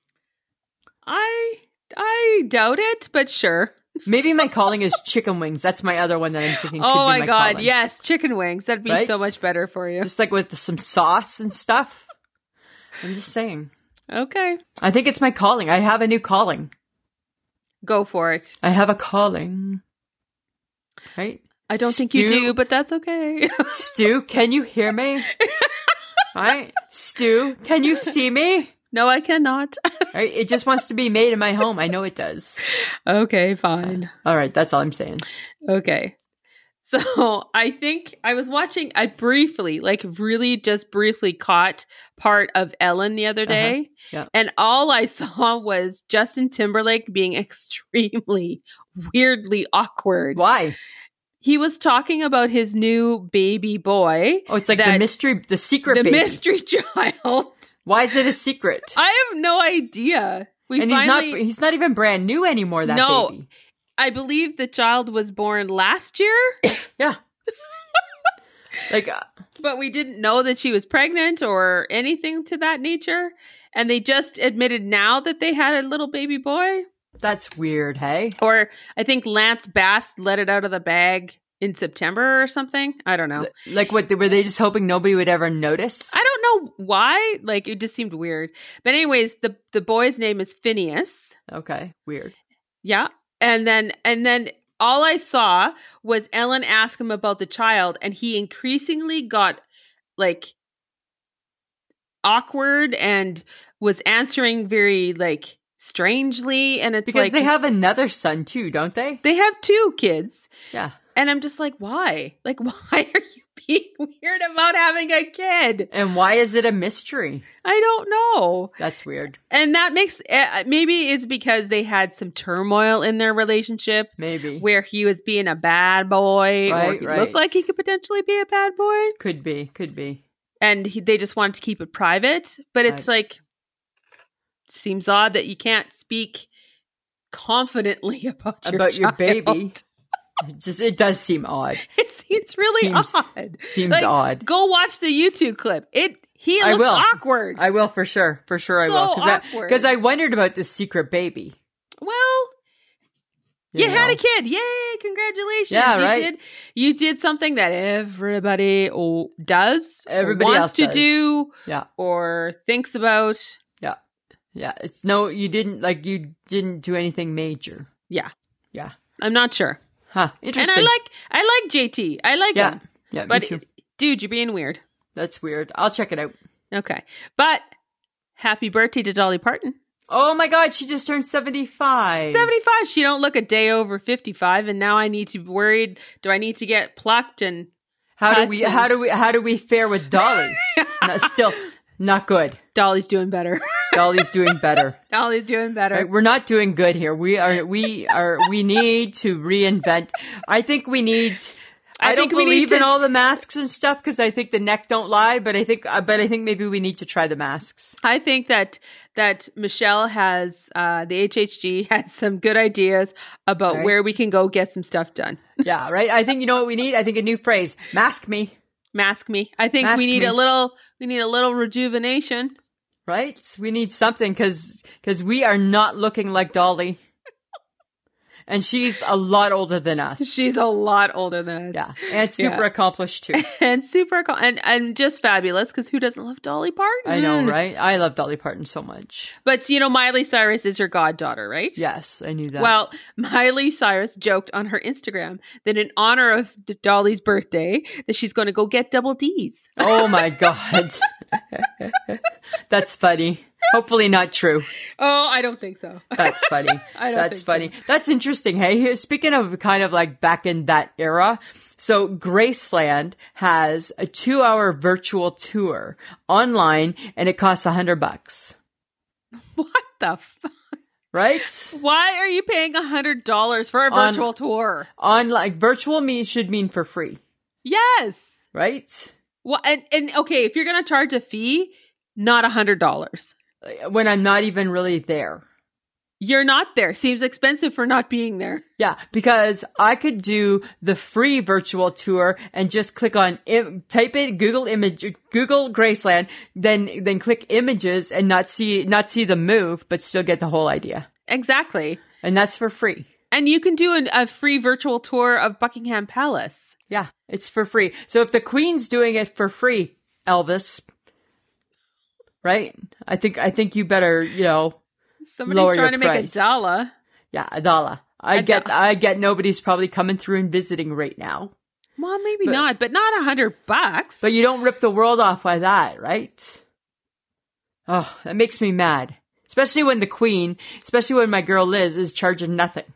I I doubt it, but sure. Maybe my calling is chicken wings. That's my other one that I'm thinking could Oh be my, my God, calling. yes, chicken wings. That'd be Right? so much better for you. Just like with some sauce and stuff. I'm just saying. Okay, I think it's my calling. I have a new calling. go for it. I have a calling. Right? I don't think you Stew- do, but that's okay. Stu, can you hear me? Right? Stu, can you see me? No, I cannot. Right? It just wants to be made in my home. I know it does. Okay, fine. All right. That's all I'm saying. Okay. So I think I was watching, I briefly, like really just briefly caught part of Ellen the other day. Yeah. And all I saw was Justin Timberlake being extremely weirdly awkward. Why? He was talking about his new baby boy. Oh, it's like the that- mystery, the secret The baby. mystery child. Why is it a secret? I have no idea. We and finally, he's not he's not even brand new anymore, that No. baby. I believe the child was born last year, Yeah. Like, uh, but we didn't know that she was pregnant or anything to that nature. And they just admitted now that they had a little baby boy. that's weird, hey? Or I think Lance Bass let it out of the bag in September or something. I don't know. Like, what, were they just hoping nobody would ever notice? I don't know why. Like, it just seemed weird. But anyways, the the boy's name is Phineas. Okay, weird. Yeah. And then and then all I saw was Ellen ask him about the child, and he increasingly got like awkward and was answering very like strangely. And it's Because like they have another son too, don't they? they have two kids. Yeah. And I'm just like, why? Like, why are you being weird about having a kid? And why is it a mystery? I don't know. That's weird. And that makes uh, maybe it's because they had some turmoil in their relationship Maybe. where he was being a bad boy or Right, he right. looked like he could potentially be a bad boy. Could be. Could be. And he, they just wanted to keep it private. But it's Right. like, seems odd that you can't speak confidently about your, About your child. baby. It just it does seem odd. It's it's really Seems- odd. Seems Like, odd. Go watch the YouTube clip. It he I looks will. awkward. I will for sure. For sure I So will. awkward. Because I, I wondered about this secret baby. well, you, had know. a kid. Yay, congratulations. Yeah, you right. did you did something that everybody oh, does, or Everybody wants else to does. do, Yeah. or thinks about. Yeah. It's no, you didn't, like, you didn't do anything major. Yeah. Yeah. I'm not sure. Huh. And Interesting. I like I like J T. I like Yeah. him. Yeah, But me too. dude, you're being weird. That's weird. I'll check it out. Okay. But happy birthday to Dolly Parton. Oh my God, she just turned seventy-five. seventy-five. She don't look a day over fifty-five, and now I need to be worried. Do I need to get plucked? And How do cut we, and- how do we, how do we fare with Dolly? No, still not good. Dolly's doing better. Dolly's doing better. Dolly's doing better. Right, we're not doing good here. We are, we are, we need to reinvent. I think we need, I, I don't think we need believe in to- all the masks and stuff because I think the neck don't lie, but I think, uh, but I think maybe we need to try the masks. I think that that Michelle has uh, the H H G has some good ideas about Right. where we can go get some stuff done. Yeah, right. I think you know what we need? I think a new phrase, mask me, Mask me. I think Mask we need me. a little. We need a little rejuvenation. right? We need something because, because we are not looking like Dolly. And she's a lot older than us. She's a lot older than us. Yeah. And super Yeah. accomplished too. And super co- and and just fabulous because who doesn't love Dolly Parton? I know, right? I love Dolly Parton so much. But you know, Miley Cyrus is her goddaughter, right? Yes, I knew that. Well, Miley Cyrus joked on her Instagram that in honor of D- Dolly's birthday, that she's going to go get double D's. oh my God. That's funny. Hopefully not true. Oh, I don't think so. That's funny. I don't That's think funny. so. That's interesting. Hey, here, speaking of kind of like back in that era, so Graceland has a two hour virtual tour online and it costs a hundred bucks. What the fuck? Right? Why are you paying a hundred dollars for a On- virtual tour? On like virtual means should mean for free, Yes. right? Well, and, and okay, if you're going to charge a fee, not a hundred dollars. When I'm not even really there. You're not there. Seems expensive for not being there. Yeah, because I could do the free virtual tour and just click on Im- type in Google image Google Graceland, then then click images and not see not see the move, but still get the whole idea. Exactly. And that's for free. And you can do an, a free virtual tour of Buckingham Palace. Yeah, it's for free. So if the Queen's doing it for free, Elvis, right? I think I think you better, you know, Somebody's Lower trying your to make price. a dollar. yeah, a dollar. I A get do- I get nobody's probably coming through and visiting right now. Well, maybe But- not, but not a hundred bucks. But you don't rip the world off by that, right? Oh, that makes me mad. Especially when the Queen, especially when my girl Liz is charging nothing,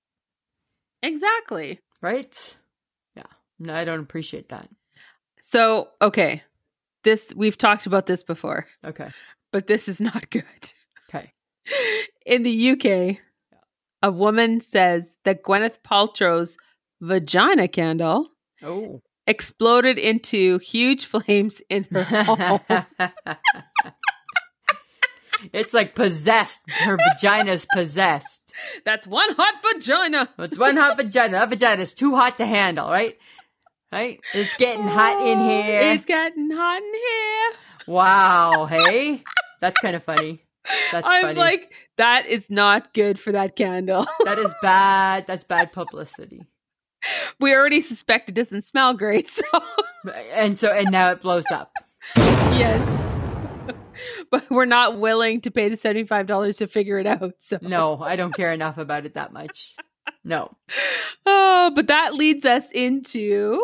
Exactly. right? Yeah. No, I don't appreciate that. So, okay. This, we've talked about this before, Okay. but this is not good. Okay. In the U K, a woman says that Gwyneth Paltrow's vagina candle Oh. exploded into huge flames in her home. It's like possessed. Her vagina's possessed. That's one hot vagina. It's one hot vagina. That vagina's too hot to handle, right? Right? It's getting hot in here. It's getting hot in here. Wow. Hey? That's kind of funny. That's I'm funny. like, that is not good for that candle. That is bad. That's bad publicity. We already suspect it doesn't smell great, so. And so, and now it blows up. Yes. But we're not willing to pay the seventy-five dollars to figure it out. So No, I don't care enough about it that much. No. Oh, but that leads us into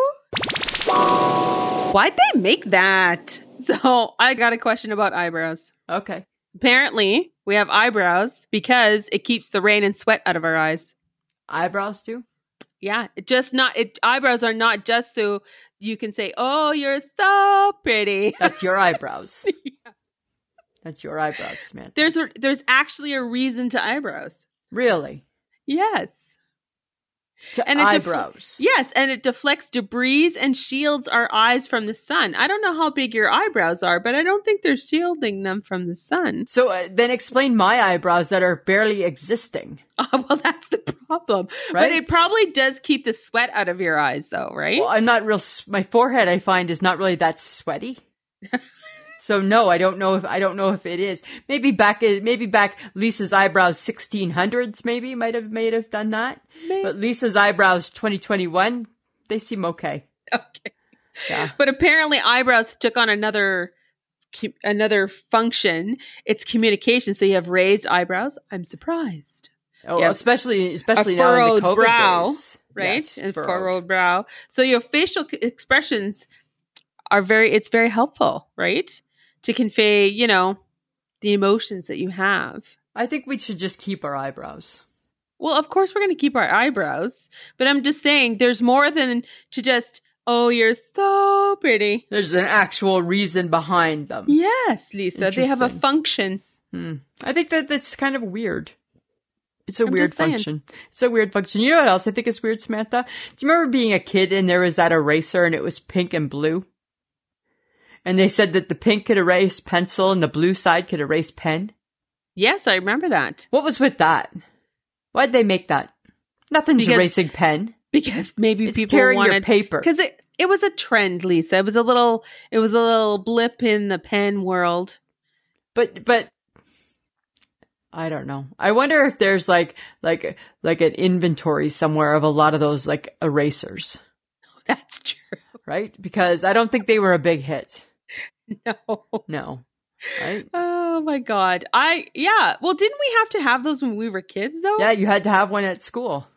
why'd they make that? So I got a question about eyebrows. Okay. Apparently, we have eyebrows because it keeps the rain and sweat out of our eyes. Eyebrows too? Yeah, it just not it eyebrows are not just so you can say, "Oh, you're so pretty." That's your eyebrows. Yeah. That's your eyebrows, Samantha. There's a, there's actually a reason to eyebrows. Really? Yes. To And it def- eyebrows. Yes, and it deflects debris and shields our eyes from the sun. I don't know how big your eyebrows are, but I don't think they're shielding them from the sun. So uh, then explain my eyebrows that are barely existing. Oh, well, that's the problem. Right? But it probably does keep the sweat out of your eyes, though, right? Well, I'm not real. My forehead, I find, is not really that sweaty. So no, I don't know if I don't know if it is. Maybe back maybe back Lisa's eyebrows sixteen hundreds maybe might have might have done that. Maybe. But Lisa's eyebrows twenty twenty-one, they seem okay. Okay. Yeah. But apparently eyebrows took on another another function. It's communication. So you have raised eyebrows. I'm surprised. Oh, Yeah. especially especially A now in furrowed the COVID brow, days. right? Yes, and furrowed. furrowed brow. So your facial c- expressions are very it's very helpful, right? To convey, you know, the emotions that you have. I think we should just keep our eyebrows. Well, of course we're going to keep our eyebrows, but I'm just saying there's more than to just, oh, you're so pretty. There's an actual reason behind them. Yes, Lisa, they have a Interesting. function. Hmm. I think that that's kind of weird. It's a I'm weird just saying. function. It's a weird function. You know what else I think is weird, Samantha? Do you remember being a kid and there was that eraser and it was pink and blue? And they said that the pink could erase pencil and the blue side could erase pen. Yes, I remember that. What was with that? Why'd they make that? Nothing's Because- erasing pen. Because maybe It's people tearing wanted your paper. because it it was a trend, Lisa. It was a little it was a little blip in the pen world. But but I don't know. I wonder if there's like like like an inventory somewhere of a lot of those like erasers, That's true. right? Because I don't think they were a big hit. No. No. Right? Oh my God. I, yeah. Well, didn't we have to have those when we were kids though? Yeah, you had to have one at school.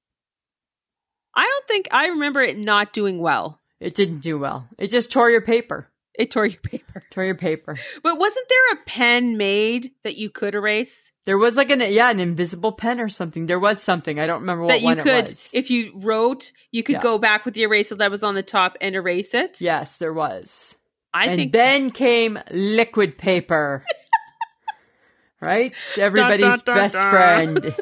I don't think I remember it not doing well. It didn't do well. It just tore your paper. It tore your paper. Tore your paper. But wasn't there a pen made that you could erase? There was like an, yeah, an invisible pen or something. There was something. I don't remember what that you one could, it was. if you wrote, you could Yeah. go back with the eraser that was on the top and erase it. Yes, there was. I and think. then came liquid paper. Right? Everybody's Dun, dun, dun, best dun. friend.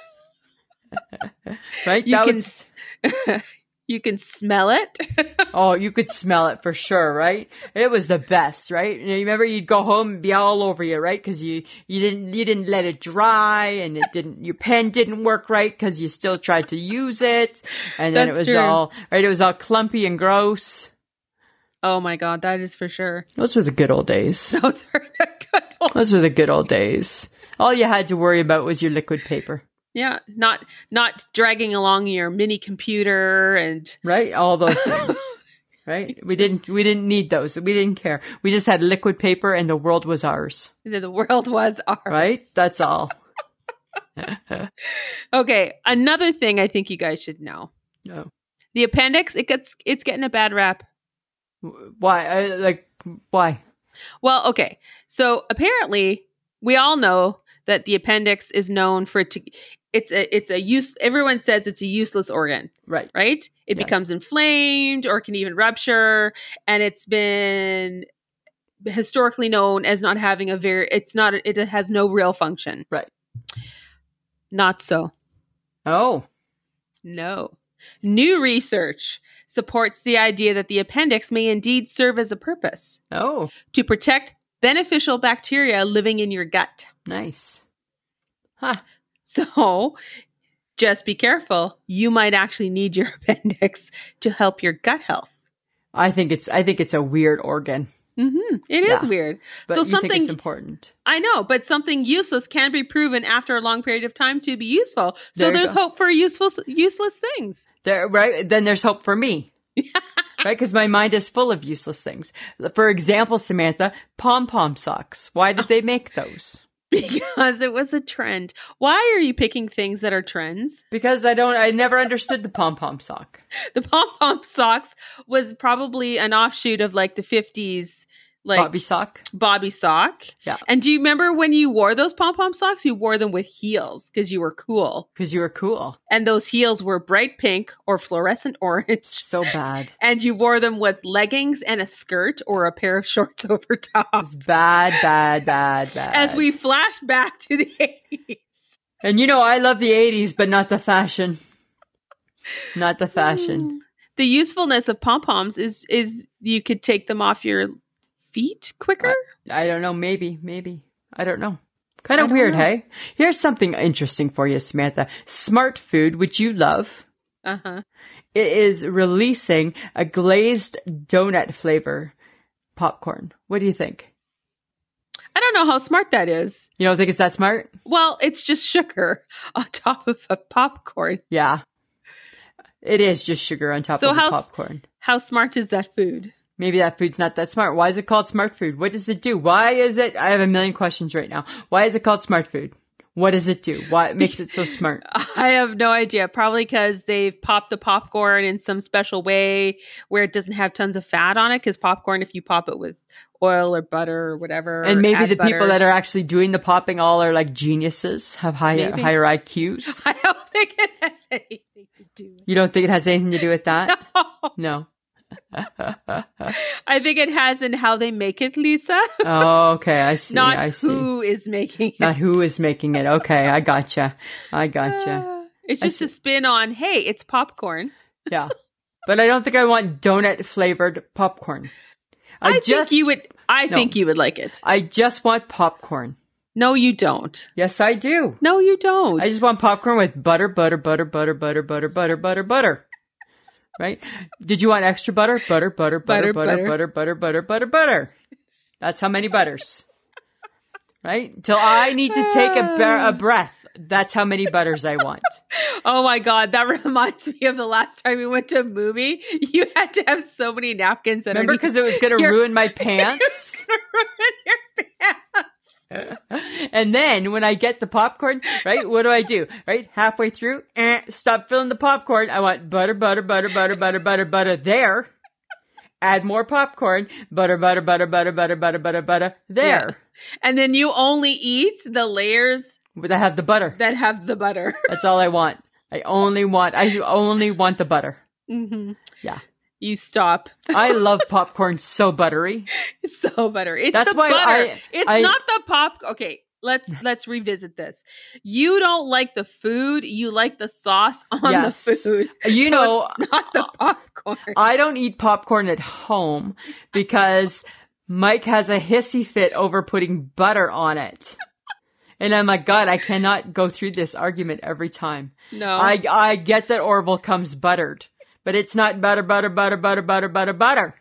Right? you that can, was, s- you can smell it. oh, you could smell it for sure, right? It was the best, right? You remember you'd go home and be all over you, right? Cause you, you didn't, you didn't let it dry and it didn't, your pen didn't work right cause you still tried to use it. And then That's it was true. all, right? It was all clumpy and gross. Oh my God, that is for sure. Those were the good old days. Those are the good old. Those were the good old days. All you had to worry about was your liquid paper, Yeah, not not dragging along your mini computer and right? All those things, right? We didn't, we didn't need those. We didn't care. We just had liquid paper and the world was ours, the world was ours. right? That's all. Okay, another thing I think you guys should know: No. the appendix. It gets it's getting a bad rap. Why? I, like, why? Well, okay, so apparently we all know that the appendix is known for it to. It's a it's a use. Everyone says it's a useless organ. Right. Right? It Yes. becomes inflamed or can even rupture. And it's been historically known as not having a very, it's not, it has no real function. Right. Not so. Oh. No. New research supports the idea that the appendix may indeed serve as a purpose Oh. to protect beneficial bacteria living in your gut. Nice. Huh. So just be careful. You might actually need your appendix to help your gut health. I think it's I think it's a weird organ. Mm-hmm. It is Yeah. weird. But so you something think it's important. I know, but something useless can be proven after a long period of time to be useful. So There you there's go. hope for useful, useless things. There, right? Then there's hope for me. Right? Because my mind is full of useless things. For example, Samantha, pom-pom socks. Why did they make those? Because it was a trend. Why are you picking things that are trends? Because I don't, I never understood the pom-pom sock. The pom-pom socks was probably an offshoot of like the fifties, like Bobby sock. Bobby sock. Yeah. And do you remember when you wore those pom-pom socks? You wore them with heels because you were cool. Because you were cool. And those heels were bright pink or fluorescent orange. So bad. And you wore them with leggings and a skirt or a pair of shorts over top. It's bad, bad, bad, bad. As we flash back to the eighties. And you know, I love the eighties, but not the fashion. Not the fashion. The usefulness of pom-poms is is you could take them off your feet quicker. I don't know. Maybe, maybe. I don't know. Kind I of don't weird, know. hey? Here's something interesting for you, Samantha. Smart Food, which you love, Uh-huh. it is releasing a glazed donut flavor popcorn. What do you think? I don't know how smart that is. You don't think it's that smart? Well, it's just sugar on top of a popcorn. Yeah. It is just sugar on top So of the how s- popcorn. How smart is that food? Maybe that food's not that smart. Why is it called smart food? What does it do? Why is it? I have a million questions right now. Why is it called smart food? What does it do? Why it makes it so smart? I have no idea. Probably because they've popped the popcorn in some special way where it doesn't have tons of fat on it. Because popcorn, if you pop it with oil or butter or whatever, And maybe add the butter- people that are actually doing the popping all are like geniuses, have high, Maybe. higher I Qs. I don't think it has anything to do with You don't think it has anything to do with that? it. No. I think it has in how they make it, Lisa. Oh, okay. I see. Not I see. who is making it. Not who is making it. Okay. I gotcha. I gotcha. Uh, it's I just a see. spin on, hey, it's popcorn. Yeah. But I don't think I want donut flavored popcorn. I, I, just, think you would. I No. think you would like it. I just want popcorn. No, you don't. Yes, I do. No, you don't. I just want popcorn with butter, butter, butter, butter, butter, butter, butter, butter, butter. Right? Did you want extra butter? Butter, butter, butter, Butter, butter, butter, butter, butter, butter, butter. That's how many butters. Right? Till I need to take a, bar- a breath. That's how many butters I want. Oh my God, that reminds me of the last time we went to a movie. You had to have so many napkins. Remember, because it was going to Your- ruin my It pants. was gonna ruin your pants. And then when I get the popcorn, right, what do I do? Right? Halfway through, eh, stop filling the popcorn. I want butter, butter, butter, butter, butter, butter, butter there. Add more popcorn. Butter, butter, butter, butter, butter, butter, butter, butter there. Yeah. And then you only eat the layers But I have the butter. that have the butter. That's all I want. I only want, I only want the butter. hmm Yeah. You stop. I love popcorn so buttery. It's so butter. It's That's the why butter. I- it's I- not the pop. Okay, let's let's revisit this. You don't like the food. You like the sauce on Yes. the food. You So know, it's not the popcorn. I don't eat popcorn at home because Mike has a hissy fit over putting butter on it. And I'm like, God, I cannot go through this argument every time. no, I I get that Orville comes buttered, but it's not butter, butter, butter, butter, butter, butter, butter.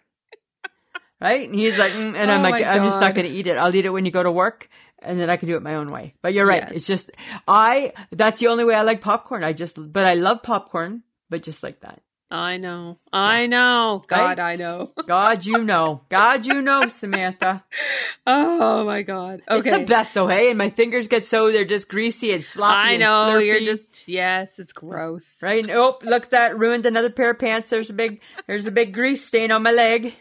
Right? And he's like, mm, and I'm Oh like, my I'm just not God. going to eat it. I'll eat it when you go to work, and then I can do it my own way. But you're right. Yes. It's just, I, that's the only way I like popcorn. I just, but I love popcorn, but just like that. I know. I know. God, Right? I know. God, you know. God, you know, Samantha. Oh my God. Okay. It's the best, so hey, and my fingers get so they're just greasy and sloppy. I and know. You're slurpy. just yes. It's gross. Right. Oh, look, that ruined another pair of pants. There's a big, there's a big grease stain on my leg.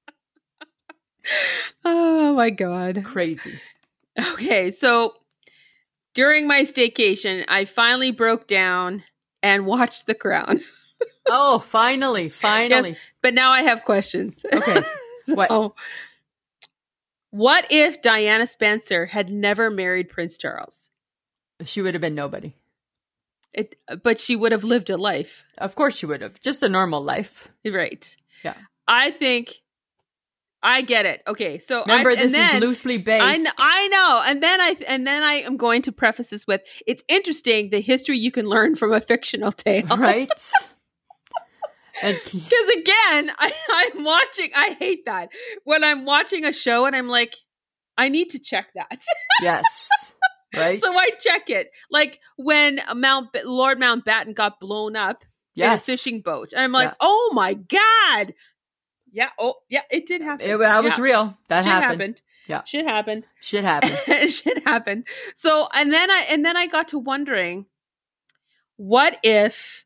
Oh my God. Crazy. Okay, so during my staycation, I finally broke down and watched The Crown. Oh, finally, finally. But now I have questions. Okay. So, What? what if Diana Spencer had never married Prince Charles? She would have been nobody. It, but she would have lived a life, Of course she would have. Just a normal life. right? Yeah. I think I get it. Okay, so Remember, I, this and then, is loosely based. I, kn- I know, and then I and then I am going to preface this with it's interesting the history you can learn from a fictional tale, right? Because again, I, I'm watching. I hate that when I'm watching a show and I'm like, I need to check that. Yes. Right. So I check it, like when Mount Lord Mountbatten got blown up yes. in a fishing boat, and I'm like, yeah. oh my god. Yeah. Oh, yeah. It did happen. It, that was yeah. real. That Shit happened. happened. Yeah. Shit happened. Shit happened. Shit happened. So, and then I, and then I got to wondering, what if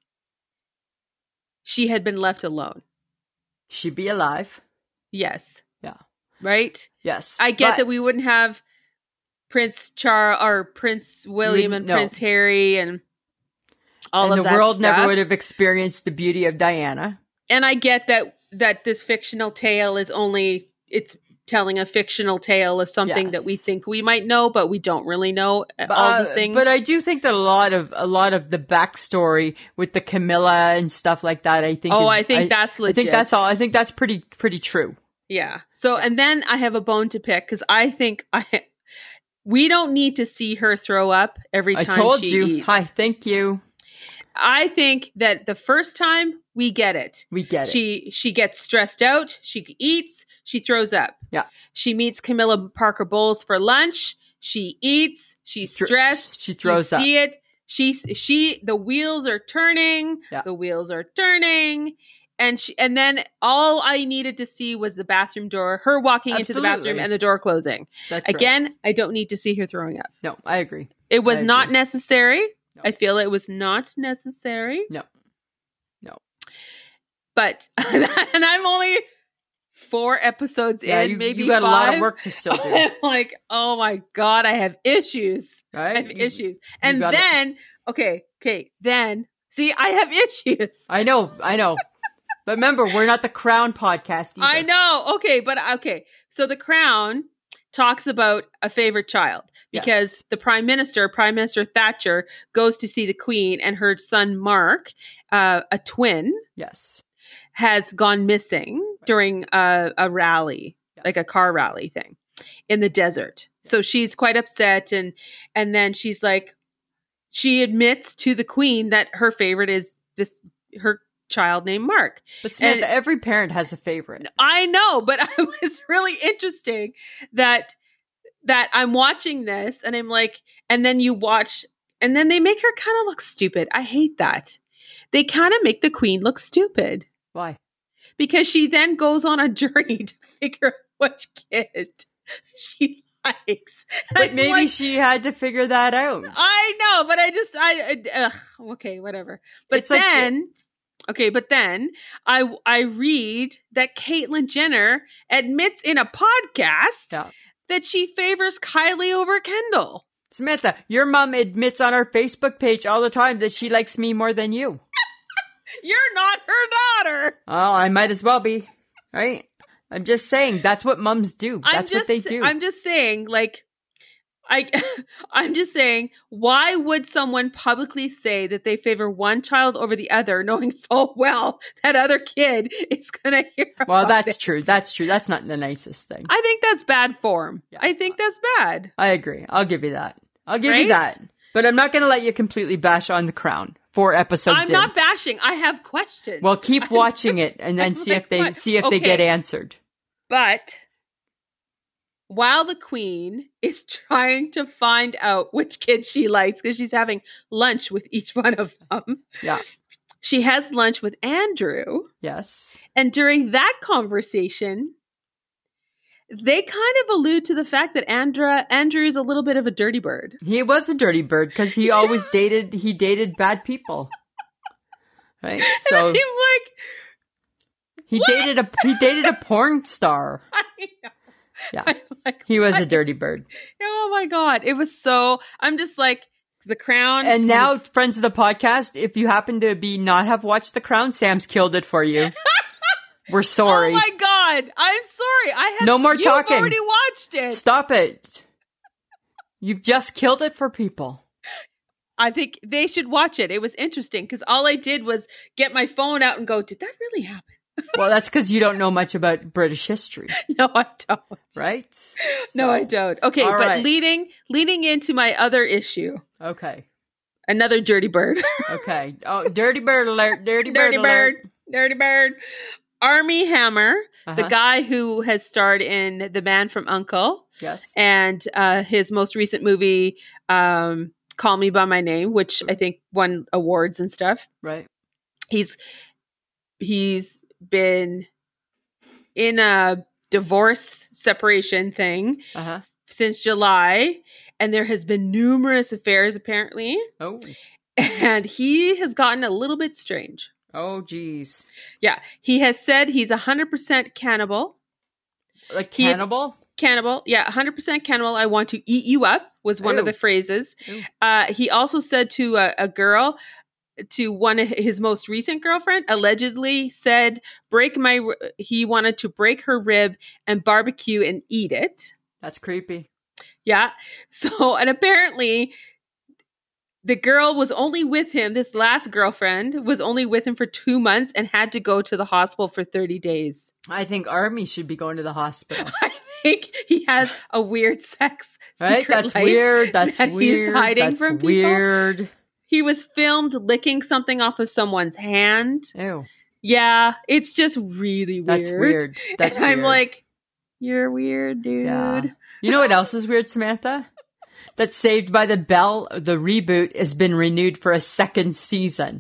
she had been left alone? She'd be alive. Yes. Yeah. Right? Yes. I get but, that we wouldn't have Prince Charles or Prince William and no. Prince Harry and all and of that the world stuff. never would have experienced the beauty of Diana. And I get that that this fictional tale is only, it's telling a fictional tale of something yes. that we think we might know, but we don't really know but, all the uh, things. But I do think that a lot of a lot of the backstory with the Camilla and stuff like that, I think. Oh, is, I think I, that's legit. I think that's all. I think that's pretty pretty true. Yeah. So, and then I have a bone to pick because I think I we don't need to see her throw up every time I told she you. eats. Hi, thank you. I think that the first time we get it. We get it. She she gets stressed out. She eats. She throws up. Yeah. She meets Camilla Parker Bowles for lunch. She eats. She's She th- stressed. she throws you up. See it. She she. The wheels are turning. Yeah. The wheels are turning. And she and then all I needed to see was the bathroom door. Her walking Absolutely. into the bathroom and the door closing. That's Again, right. I don't need to see her throwing up. No, I agree. It was I not agree. necessary. No. I feel it was not necessary. No. No. But and I'm only four episodes Yeah, in, you, maybe you got five. a lot of work to still do. I'm like, oh my god, I have issues. Right? I have You- issues. And gotta- then, okay, okay, then see, I have issues. I know, I know. But remember, we're not the Crown podcast either. I know. Okay, but okay. So the Crown talks about a favorite child because Yes. the Prime Minister, Prime Minister Thatcher, goes to see the Queen, and her son Mark, uh, a twin, Yes. has gone missing during a, a rally, Yeah. like a car rally thing in the desert. So she's quite upset, and and then she's like, she admits to the Queen that her favorite is this her child named Mark. But Samantha, And- every parent has a favorite. I know, but it was really interesting that that I'm watching this, and I'm like, and then you watch, and then they make her kind of look stupid. I hate that. They kind of make the Queen look stupid. Why? Because she then goes on a journey to figure out which kid she likes. And But I'm maybe like, she had to figure that out. I know, but I just, I, I ugh, okay, whatever. But It's like- then, okay, but then I, I read that Caitlyn Jenner admits in a podcast Yeah. that she favors Kylie over Kendall. Samantha, your mom admits on her Facebook page all the time that she likes me more than you. You're not her daughter. Oh, I might as well be, right? I'm just saying, that's what mums do. I'm That's just, what they do. I'm just saying, like, I, I'm just saying, why would someone publicly say that they favor one child over the other, knowing full well that other kid is going to hear? Well, about that's it? true. That's true. That's not the nicest thing. I think that's bad form. Yeah. I think that's bad. I agree. I'll give you that. I'll give Right? you that. But I'm not going to let you completely bash on The Crown. Four episodes I'm in. not bashing. I have questions. Well, keep I'm watching just- it and then I'm see like, if they what? see if they Okay. get answered. But while the Queen is trying to find out which kid she likes, because she's having lunch with each one of them, Yeah. she has lunch with Andrew. Yes. And during that conversation, they kind of allude to the fact that Andra Andrew is a little bit of a dirty bird. He was a dirty bird because he always dated he dated bad people. Right? So And I'm like, he what? dated a he dated a porn star. I know. Yeah. I'm like, He was a what? dirty bird. Oh my god, it was so. I'm just like The Crown. And now, friends of the podcast, if you happen to be not have watched The Crown, Sam's killed it for you. We're sorry. Oh my god, I'm sorry. I had No more you've talking. already watched it. Stop it. You've just killed it for people. I think they should watch it. It was interesting because all I did was get my phone out and go, "Did that really happen?" Well, that's because you don't know much about British history, No, I don't. right? No, So, I don't. Okay, all but right. leading leading into my other issue, Okay. another dirty bird. Okay. Oh, dirty bird alert. Dirty, Dirty bird, bird. alert. Dirty bird. Army Hammer, Uh-huh. the guy who has starred in The Man from U N C L Yes. and uh, his most recent movie, um, Call Me by My Name, which I think won awards and stuff. Right. He's he's been in a divorce separation thing Uh-huh. since July, and there has been numerous affairs apparently, Oh. and he has gotten a little bit strange. Oh, geez. Yeah, he has said he's one hundred percent cannibal. Like He had- cannibal? Cannibal, yeah, one hundred percent cannibal. I want to eat you up was one Ew. of the phrases. Ew. Uh, he also said to a, a girl, to one of his most recent girlfriend, allegedly said, break my, r- he wanted to break her rib and barbecue and eat it. That's creepy. Yeah. So, and apparently the girl was only with him, this last girlfriend was only with him for two months and had to go to the hospital for thirty days. I think Army should be going to the hospital. I think he has a weird sex Right? secret That's life weird. That's that he's weird. hiding That's from people. weird. He was filmed licking something off of someone's hand. Ew. Yeah, it's just really weird. That's weird. That's and I'm weird. like, you're weird, dude. Yeah. You know what else is weird, Samantha? That Saved by the Bell, the reboot, has been renewed for a second season.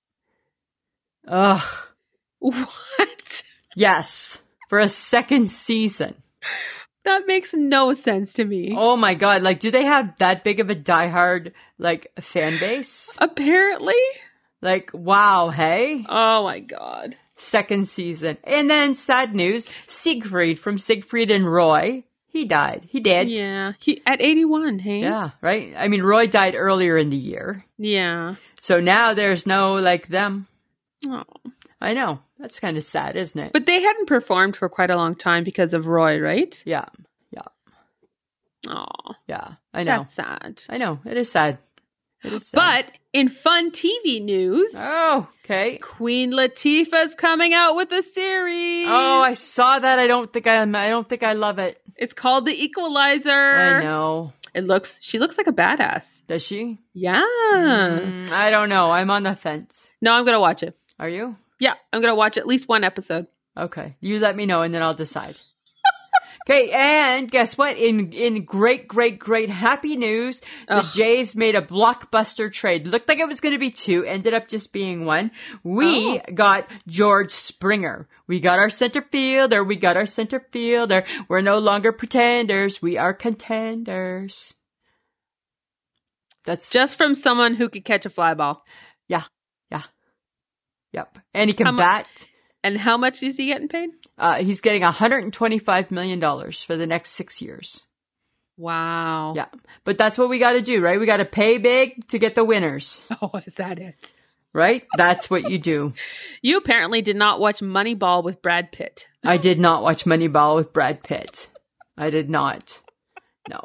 Ugh. What? Yes. For a second season. That makes no sense to me. Oh my god. Like, do they have that big of a diehard, like, fan base? Apparently. Like, wow, hey? Oh my god. Second season. And then, sad news, Siegfried from Siegfried and Roy, he died. He did. Yeah. He at eighty-one, hey? Yeah, right? I mean, Roy died earlier in the year. Yeah. So now there's no, like, them. Oh. I know. That's kind of sad, isn't it? But they hadn't performed for quite a long time because of Roy, right? Yeah, yeah, Oh. yeah. I know. That's sad. I know. It is sad. It is sad. But in fun T V news, Oh, okay. Queen Latifah's coming out with a series. Oh, I saw that. I don't think I. I don't think I love it. It's called The Equalizer. I know. It looks. She looks like a badass. Does she? Yeah. Mm, I don't know. I'm on the fence. No, I'm gonna watch it. Are you? Yeah, I'm gonna watch at least one episode. Okay. You let me know, and then I'll decide. Okay, and guess what? In in great, great, great happy news, the Ugh. Jays made a blockbuster trade. Looked like it was going to be two, ended up just being one. We Oh. got George Springer. We got our center fielder. We got our center fielder. We're no longer pretenders. We are contenders. That's Just from someone who could catch a fly ball. yeah, yeah, yep. And he can How mu- bat. And how much is he getting paid? Uh, he's getting one hundred twenty-five million dollars for the next six years. Wow. Yeah. But that's what we got to do, right? We got to pay big to get the winners, Oh, is that it? right? That's what you do. You apparently did not watch Moneyball with Brad Pitt. I did not watch Moneyball with Brad Pitt. I did not. No.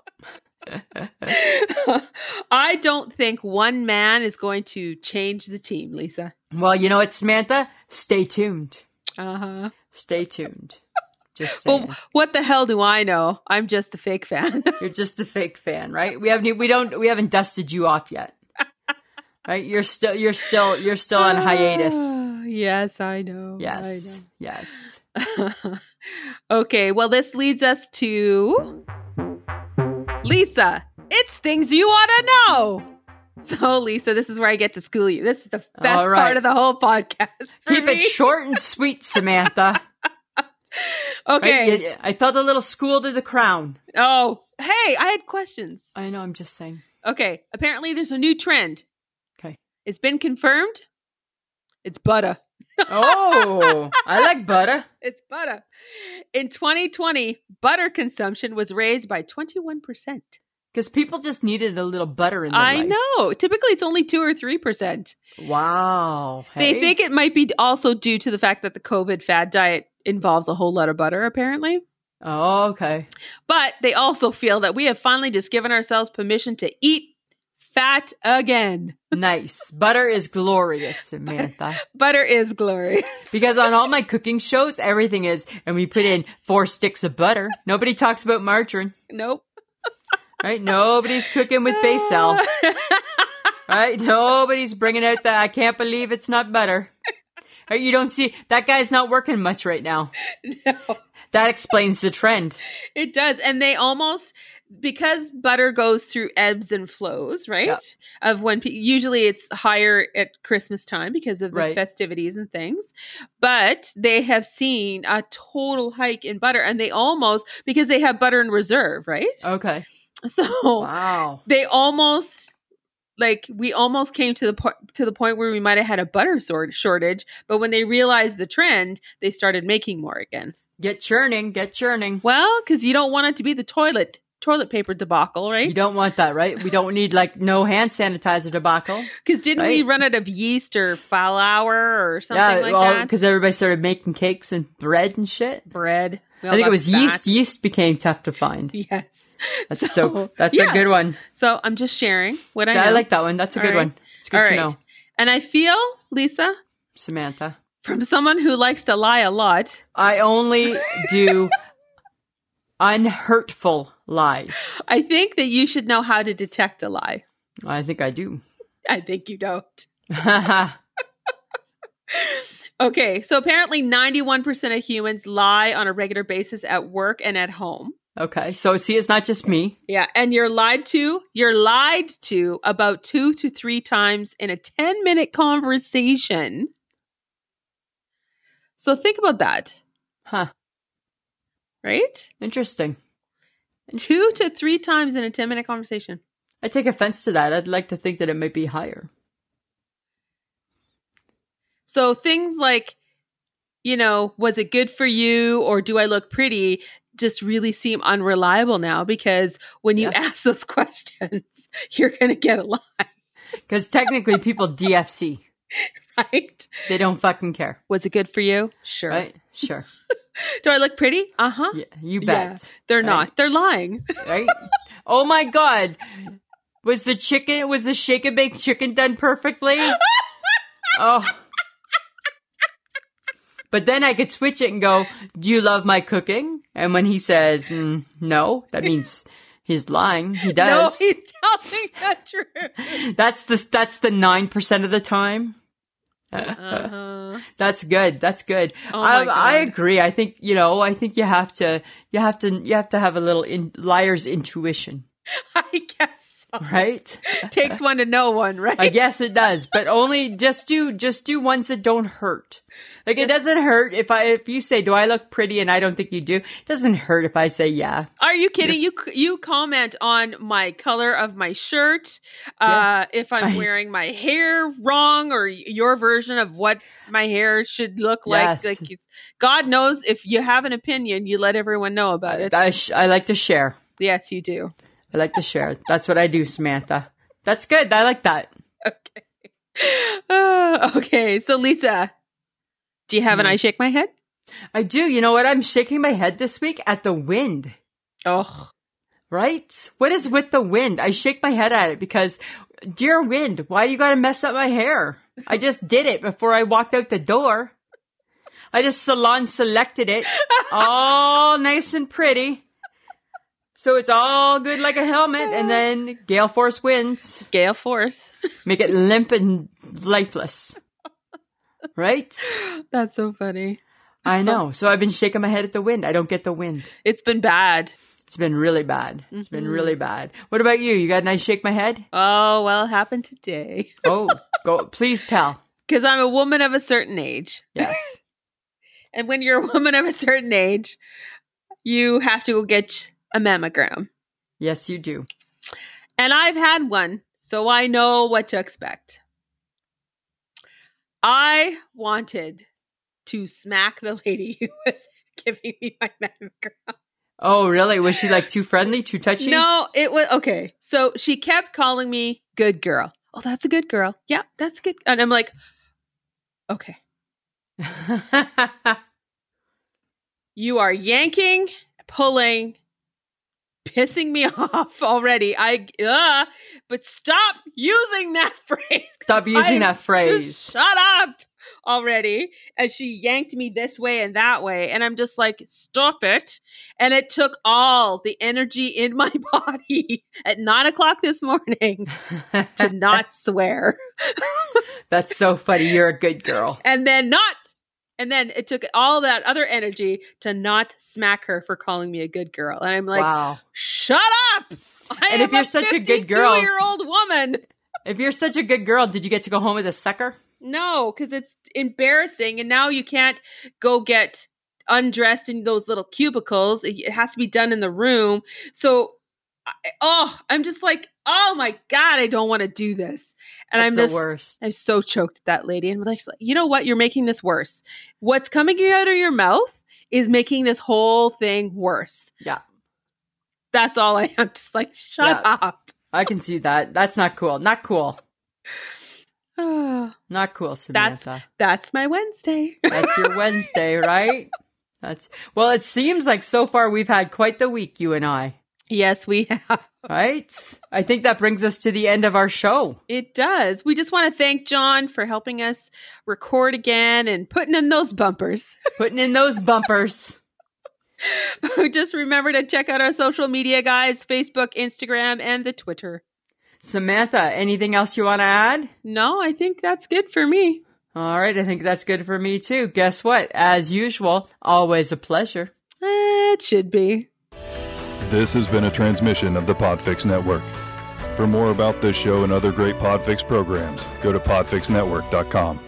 I don't think one man is going to change the team, Lisa. Well, you know what, Samantha? Stay tuned. Uh huh. Stay tuned. Just saying. Well, what the hell do I know? I'm just a fake fan. You're just a fake fan, right? We haven't, we don't, we haven't dusted you off yet. Right? You're still, you're still, you're still on hiatus. Yes, I know. Yes. Yes. I know. Okay, well, this leads us to Lisa. It's things you want to know. So, Lisa, this is where I get to school you. This is the best All right. part of the whole podcast. for Keep me. it short and sweet, Samantha. Okay. Right? You- I felt a little school to the crown. Oh, hey, I had questions. I know, I'm just saying. Okay, apparently there's a new trend. Okay. It's been confirmed. It's butter. Oh, I like butter. It's butter. In twenty twenty, butter consumption was raised by twenty-one percent. Because people just needed a little butter in their I life. know. Typically, it's only two or three percent. Wow. They Hey. think it might be also due to the fact that the COVID fad diet involves a whole lot of butter, apparently. Oh, okay. But they also feel that we have finally just given ourselves permission to eat fat again. Nice. Butter is glorious, Samantha. Butter is glorious. Because on all my cooking shows, everything is, and we put in four sticks of butter. Nobody talks about margarine. Nope. Right? Nobody's cooking with Basil. Right? Nobody's bringing out that, I can't believe it's not butter. Right? You don't see, that guy's not working much right now. No. That explains the trend. It does. And they almost, because butter goes through ebbs and flows, right? Yeah. Of when, pe- usually it's higher at Christmas time because of the Right. festivities and things. But they have seen a total hike in butter, and they almost, because they have butter in reserve, right? Okay. So Wow. they almost, like, we almost came to the point to the point where we might have had a butter sort shortage. But when they realized the trend, they started making more again. Get churning, get churning. Well, because you don't want it to be the toilet toilet paper debacle, right? You don't want that, right? We don't need like no hand sanitizer debacle. Because didn't we right? run out of yeast or flour or something Yeah, like well, that? because everybody started making cakes and bread and shit. Bread. We I all think it love was fat. yeast. Yeast became tough to find. Yes. That's so, So, that's yeah. a good one. So I'm just sharing what I know. I like that one. That's a All good right. one. It's good All to right. know. And I feel, Lisa, Samantha. from someone who likes to lie a lot, I only do unhurtful lies. I think that you should know how to detect a lie. I think I do. I think you don't. Okay, so apparently ninety-one percent of humans lie on a regular basis at work and at home. Okay. So see, it's not just me. Yeah, and you're lied to. You're lied to about two to three times in a ten-minute conversation. So think about that, Huh. right? Interesting. Two to three times in a ten-minute conversation. I take offense to that. I'd like to think that it might be higher. So things like, you know, was it good for you or do I look pretty just really seem unreliable now because when you Yeah. ask those questions, you're going to get a lie, Because technically people D F C. right? They don't fucking care. Was it good for you? Sure. Right? Sure. Do I look pretty? Uh-huh. Yeah, you Yeah. bet. They're Right. not. They're lying. Right? Oh my God. Was the chicken, was the shake and bake chicken done perfectly? Oh. But then I could switch it and go, do you love my cooking? And when he says, mm, no, that means he's lying. He No, does. he's telling the truth. That's the, that's the nine percent of the time. Uh-huh. That's good. That's good. Oh my I, I God. agree. I think, you know, I think you have to, you have to, you have to have a little in, liar's intuition, I guess so. right? Takes one to know one, right? I guess it does, but only just do, just do ones that don't hurt. Like it Just- doesn't hurt if I, if you say, do I look pretty? And I don't think you do. It doesn't hurt if I say, yeah. Are you kidding? You you comment on my color of my shirt, uh, if I'm I- wearing my hair wrong, or your version of what my hair should look like. Yes. Like it's, God knows, if you have an opinion, you let everyone know about it. I, sh- I like to share. Yes, you do. I like to share. That's what I do, Samantha. That's good. I like that. Okay. Uh, okay. So, Lisa, do you have an Hmm. I shake my head? I do. You know what? I'm shaking my head this week at the wind. Oh, Right? What is with the wind? I shake my head at it because, dear wind, why you gotta mess up my hair? I just did it before I walked out the door. I just salon selected it. All nice and pretty. So it's all good like a helmet, and then gale force winds. gale force. Make it limp and lifeless. Right? That's so funny. I know. So I've been shaking my head at the wind. I don't get the wind. It's been bad. It's been really bad. It's been Mhm. really bad. What about you? You got a nice shake my head? Oh, well, it happened today. Oh, go, please tell. Because I'm a woman of a certain age. Yes. And when you're a woman of a certain age, you have to go get a mammogram. Yes, you do. And I've had one, so I know what to expect. I wanted to smack the lady who was giving me my mammogram. Oh, really? Was she like too friendly, too touchy? No, it was okay. So she kept calling me good girl. Oh, that's a good girl. Yeah, that's good. And I'm like, okay. You are yanking, pulling pissing me off already. I uh, but stop using that phrase. Stop using I, that phrase. Just shut up already. And she yanked me this way and that way. And I'm just like, stop it. And it took all the energy in my body at nine o'clock this morning to not swear. That's so funny. You're a good girl. And then not. And then it took all that other energy to not smack her for calling me a good girl. And I'm like, wow. Shut up. I and am if you're a such a good girl, year old woman. If you're such a good girl, did you get to go home with a sucker? No, because it's embarrassing. And now you can't go get undressed in those little cubicles. It has to be done in the room. So, I, oh, I'm just like, oh my God, I don't want to do this. And That's I'm the just, worst. I'm so choked at that lady. And I'm like, you know what? You're making this worse. What's coming out of your mouth is making this whole thing worse. Yeah. That's all I am. Just like, shut yeah. up. I can see that. That's not cool. Not cool. Not cool, Samantha. That's, that's my Wednesday. That's your Wednesday, right? That's well, it seems like so far we've had quite the week, you and I. Yes, we have. Right? I think that brings us to the end of our show. It does. We just want to thank John for helping us record again and putting in those bumpers. Putting in those bumpers. Just remember to check out our social media, guys, Facebook, Instagram, and the Twitter. Samantha, anything else you want to add? No, I think that's good for me. All right, I think that's good for me too. Guess what? As usual, always a pleasure. Uh, it should be. This has been a transmission of the Podfix Network. For more about this show and other great Podfix programs, go to podfix network dot com.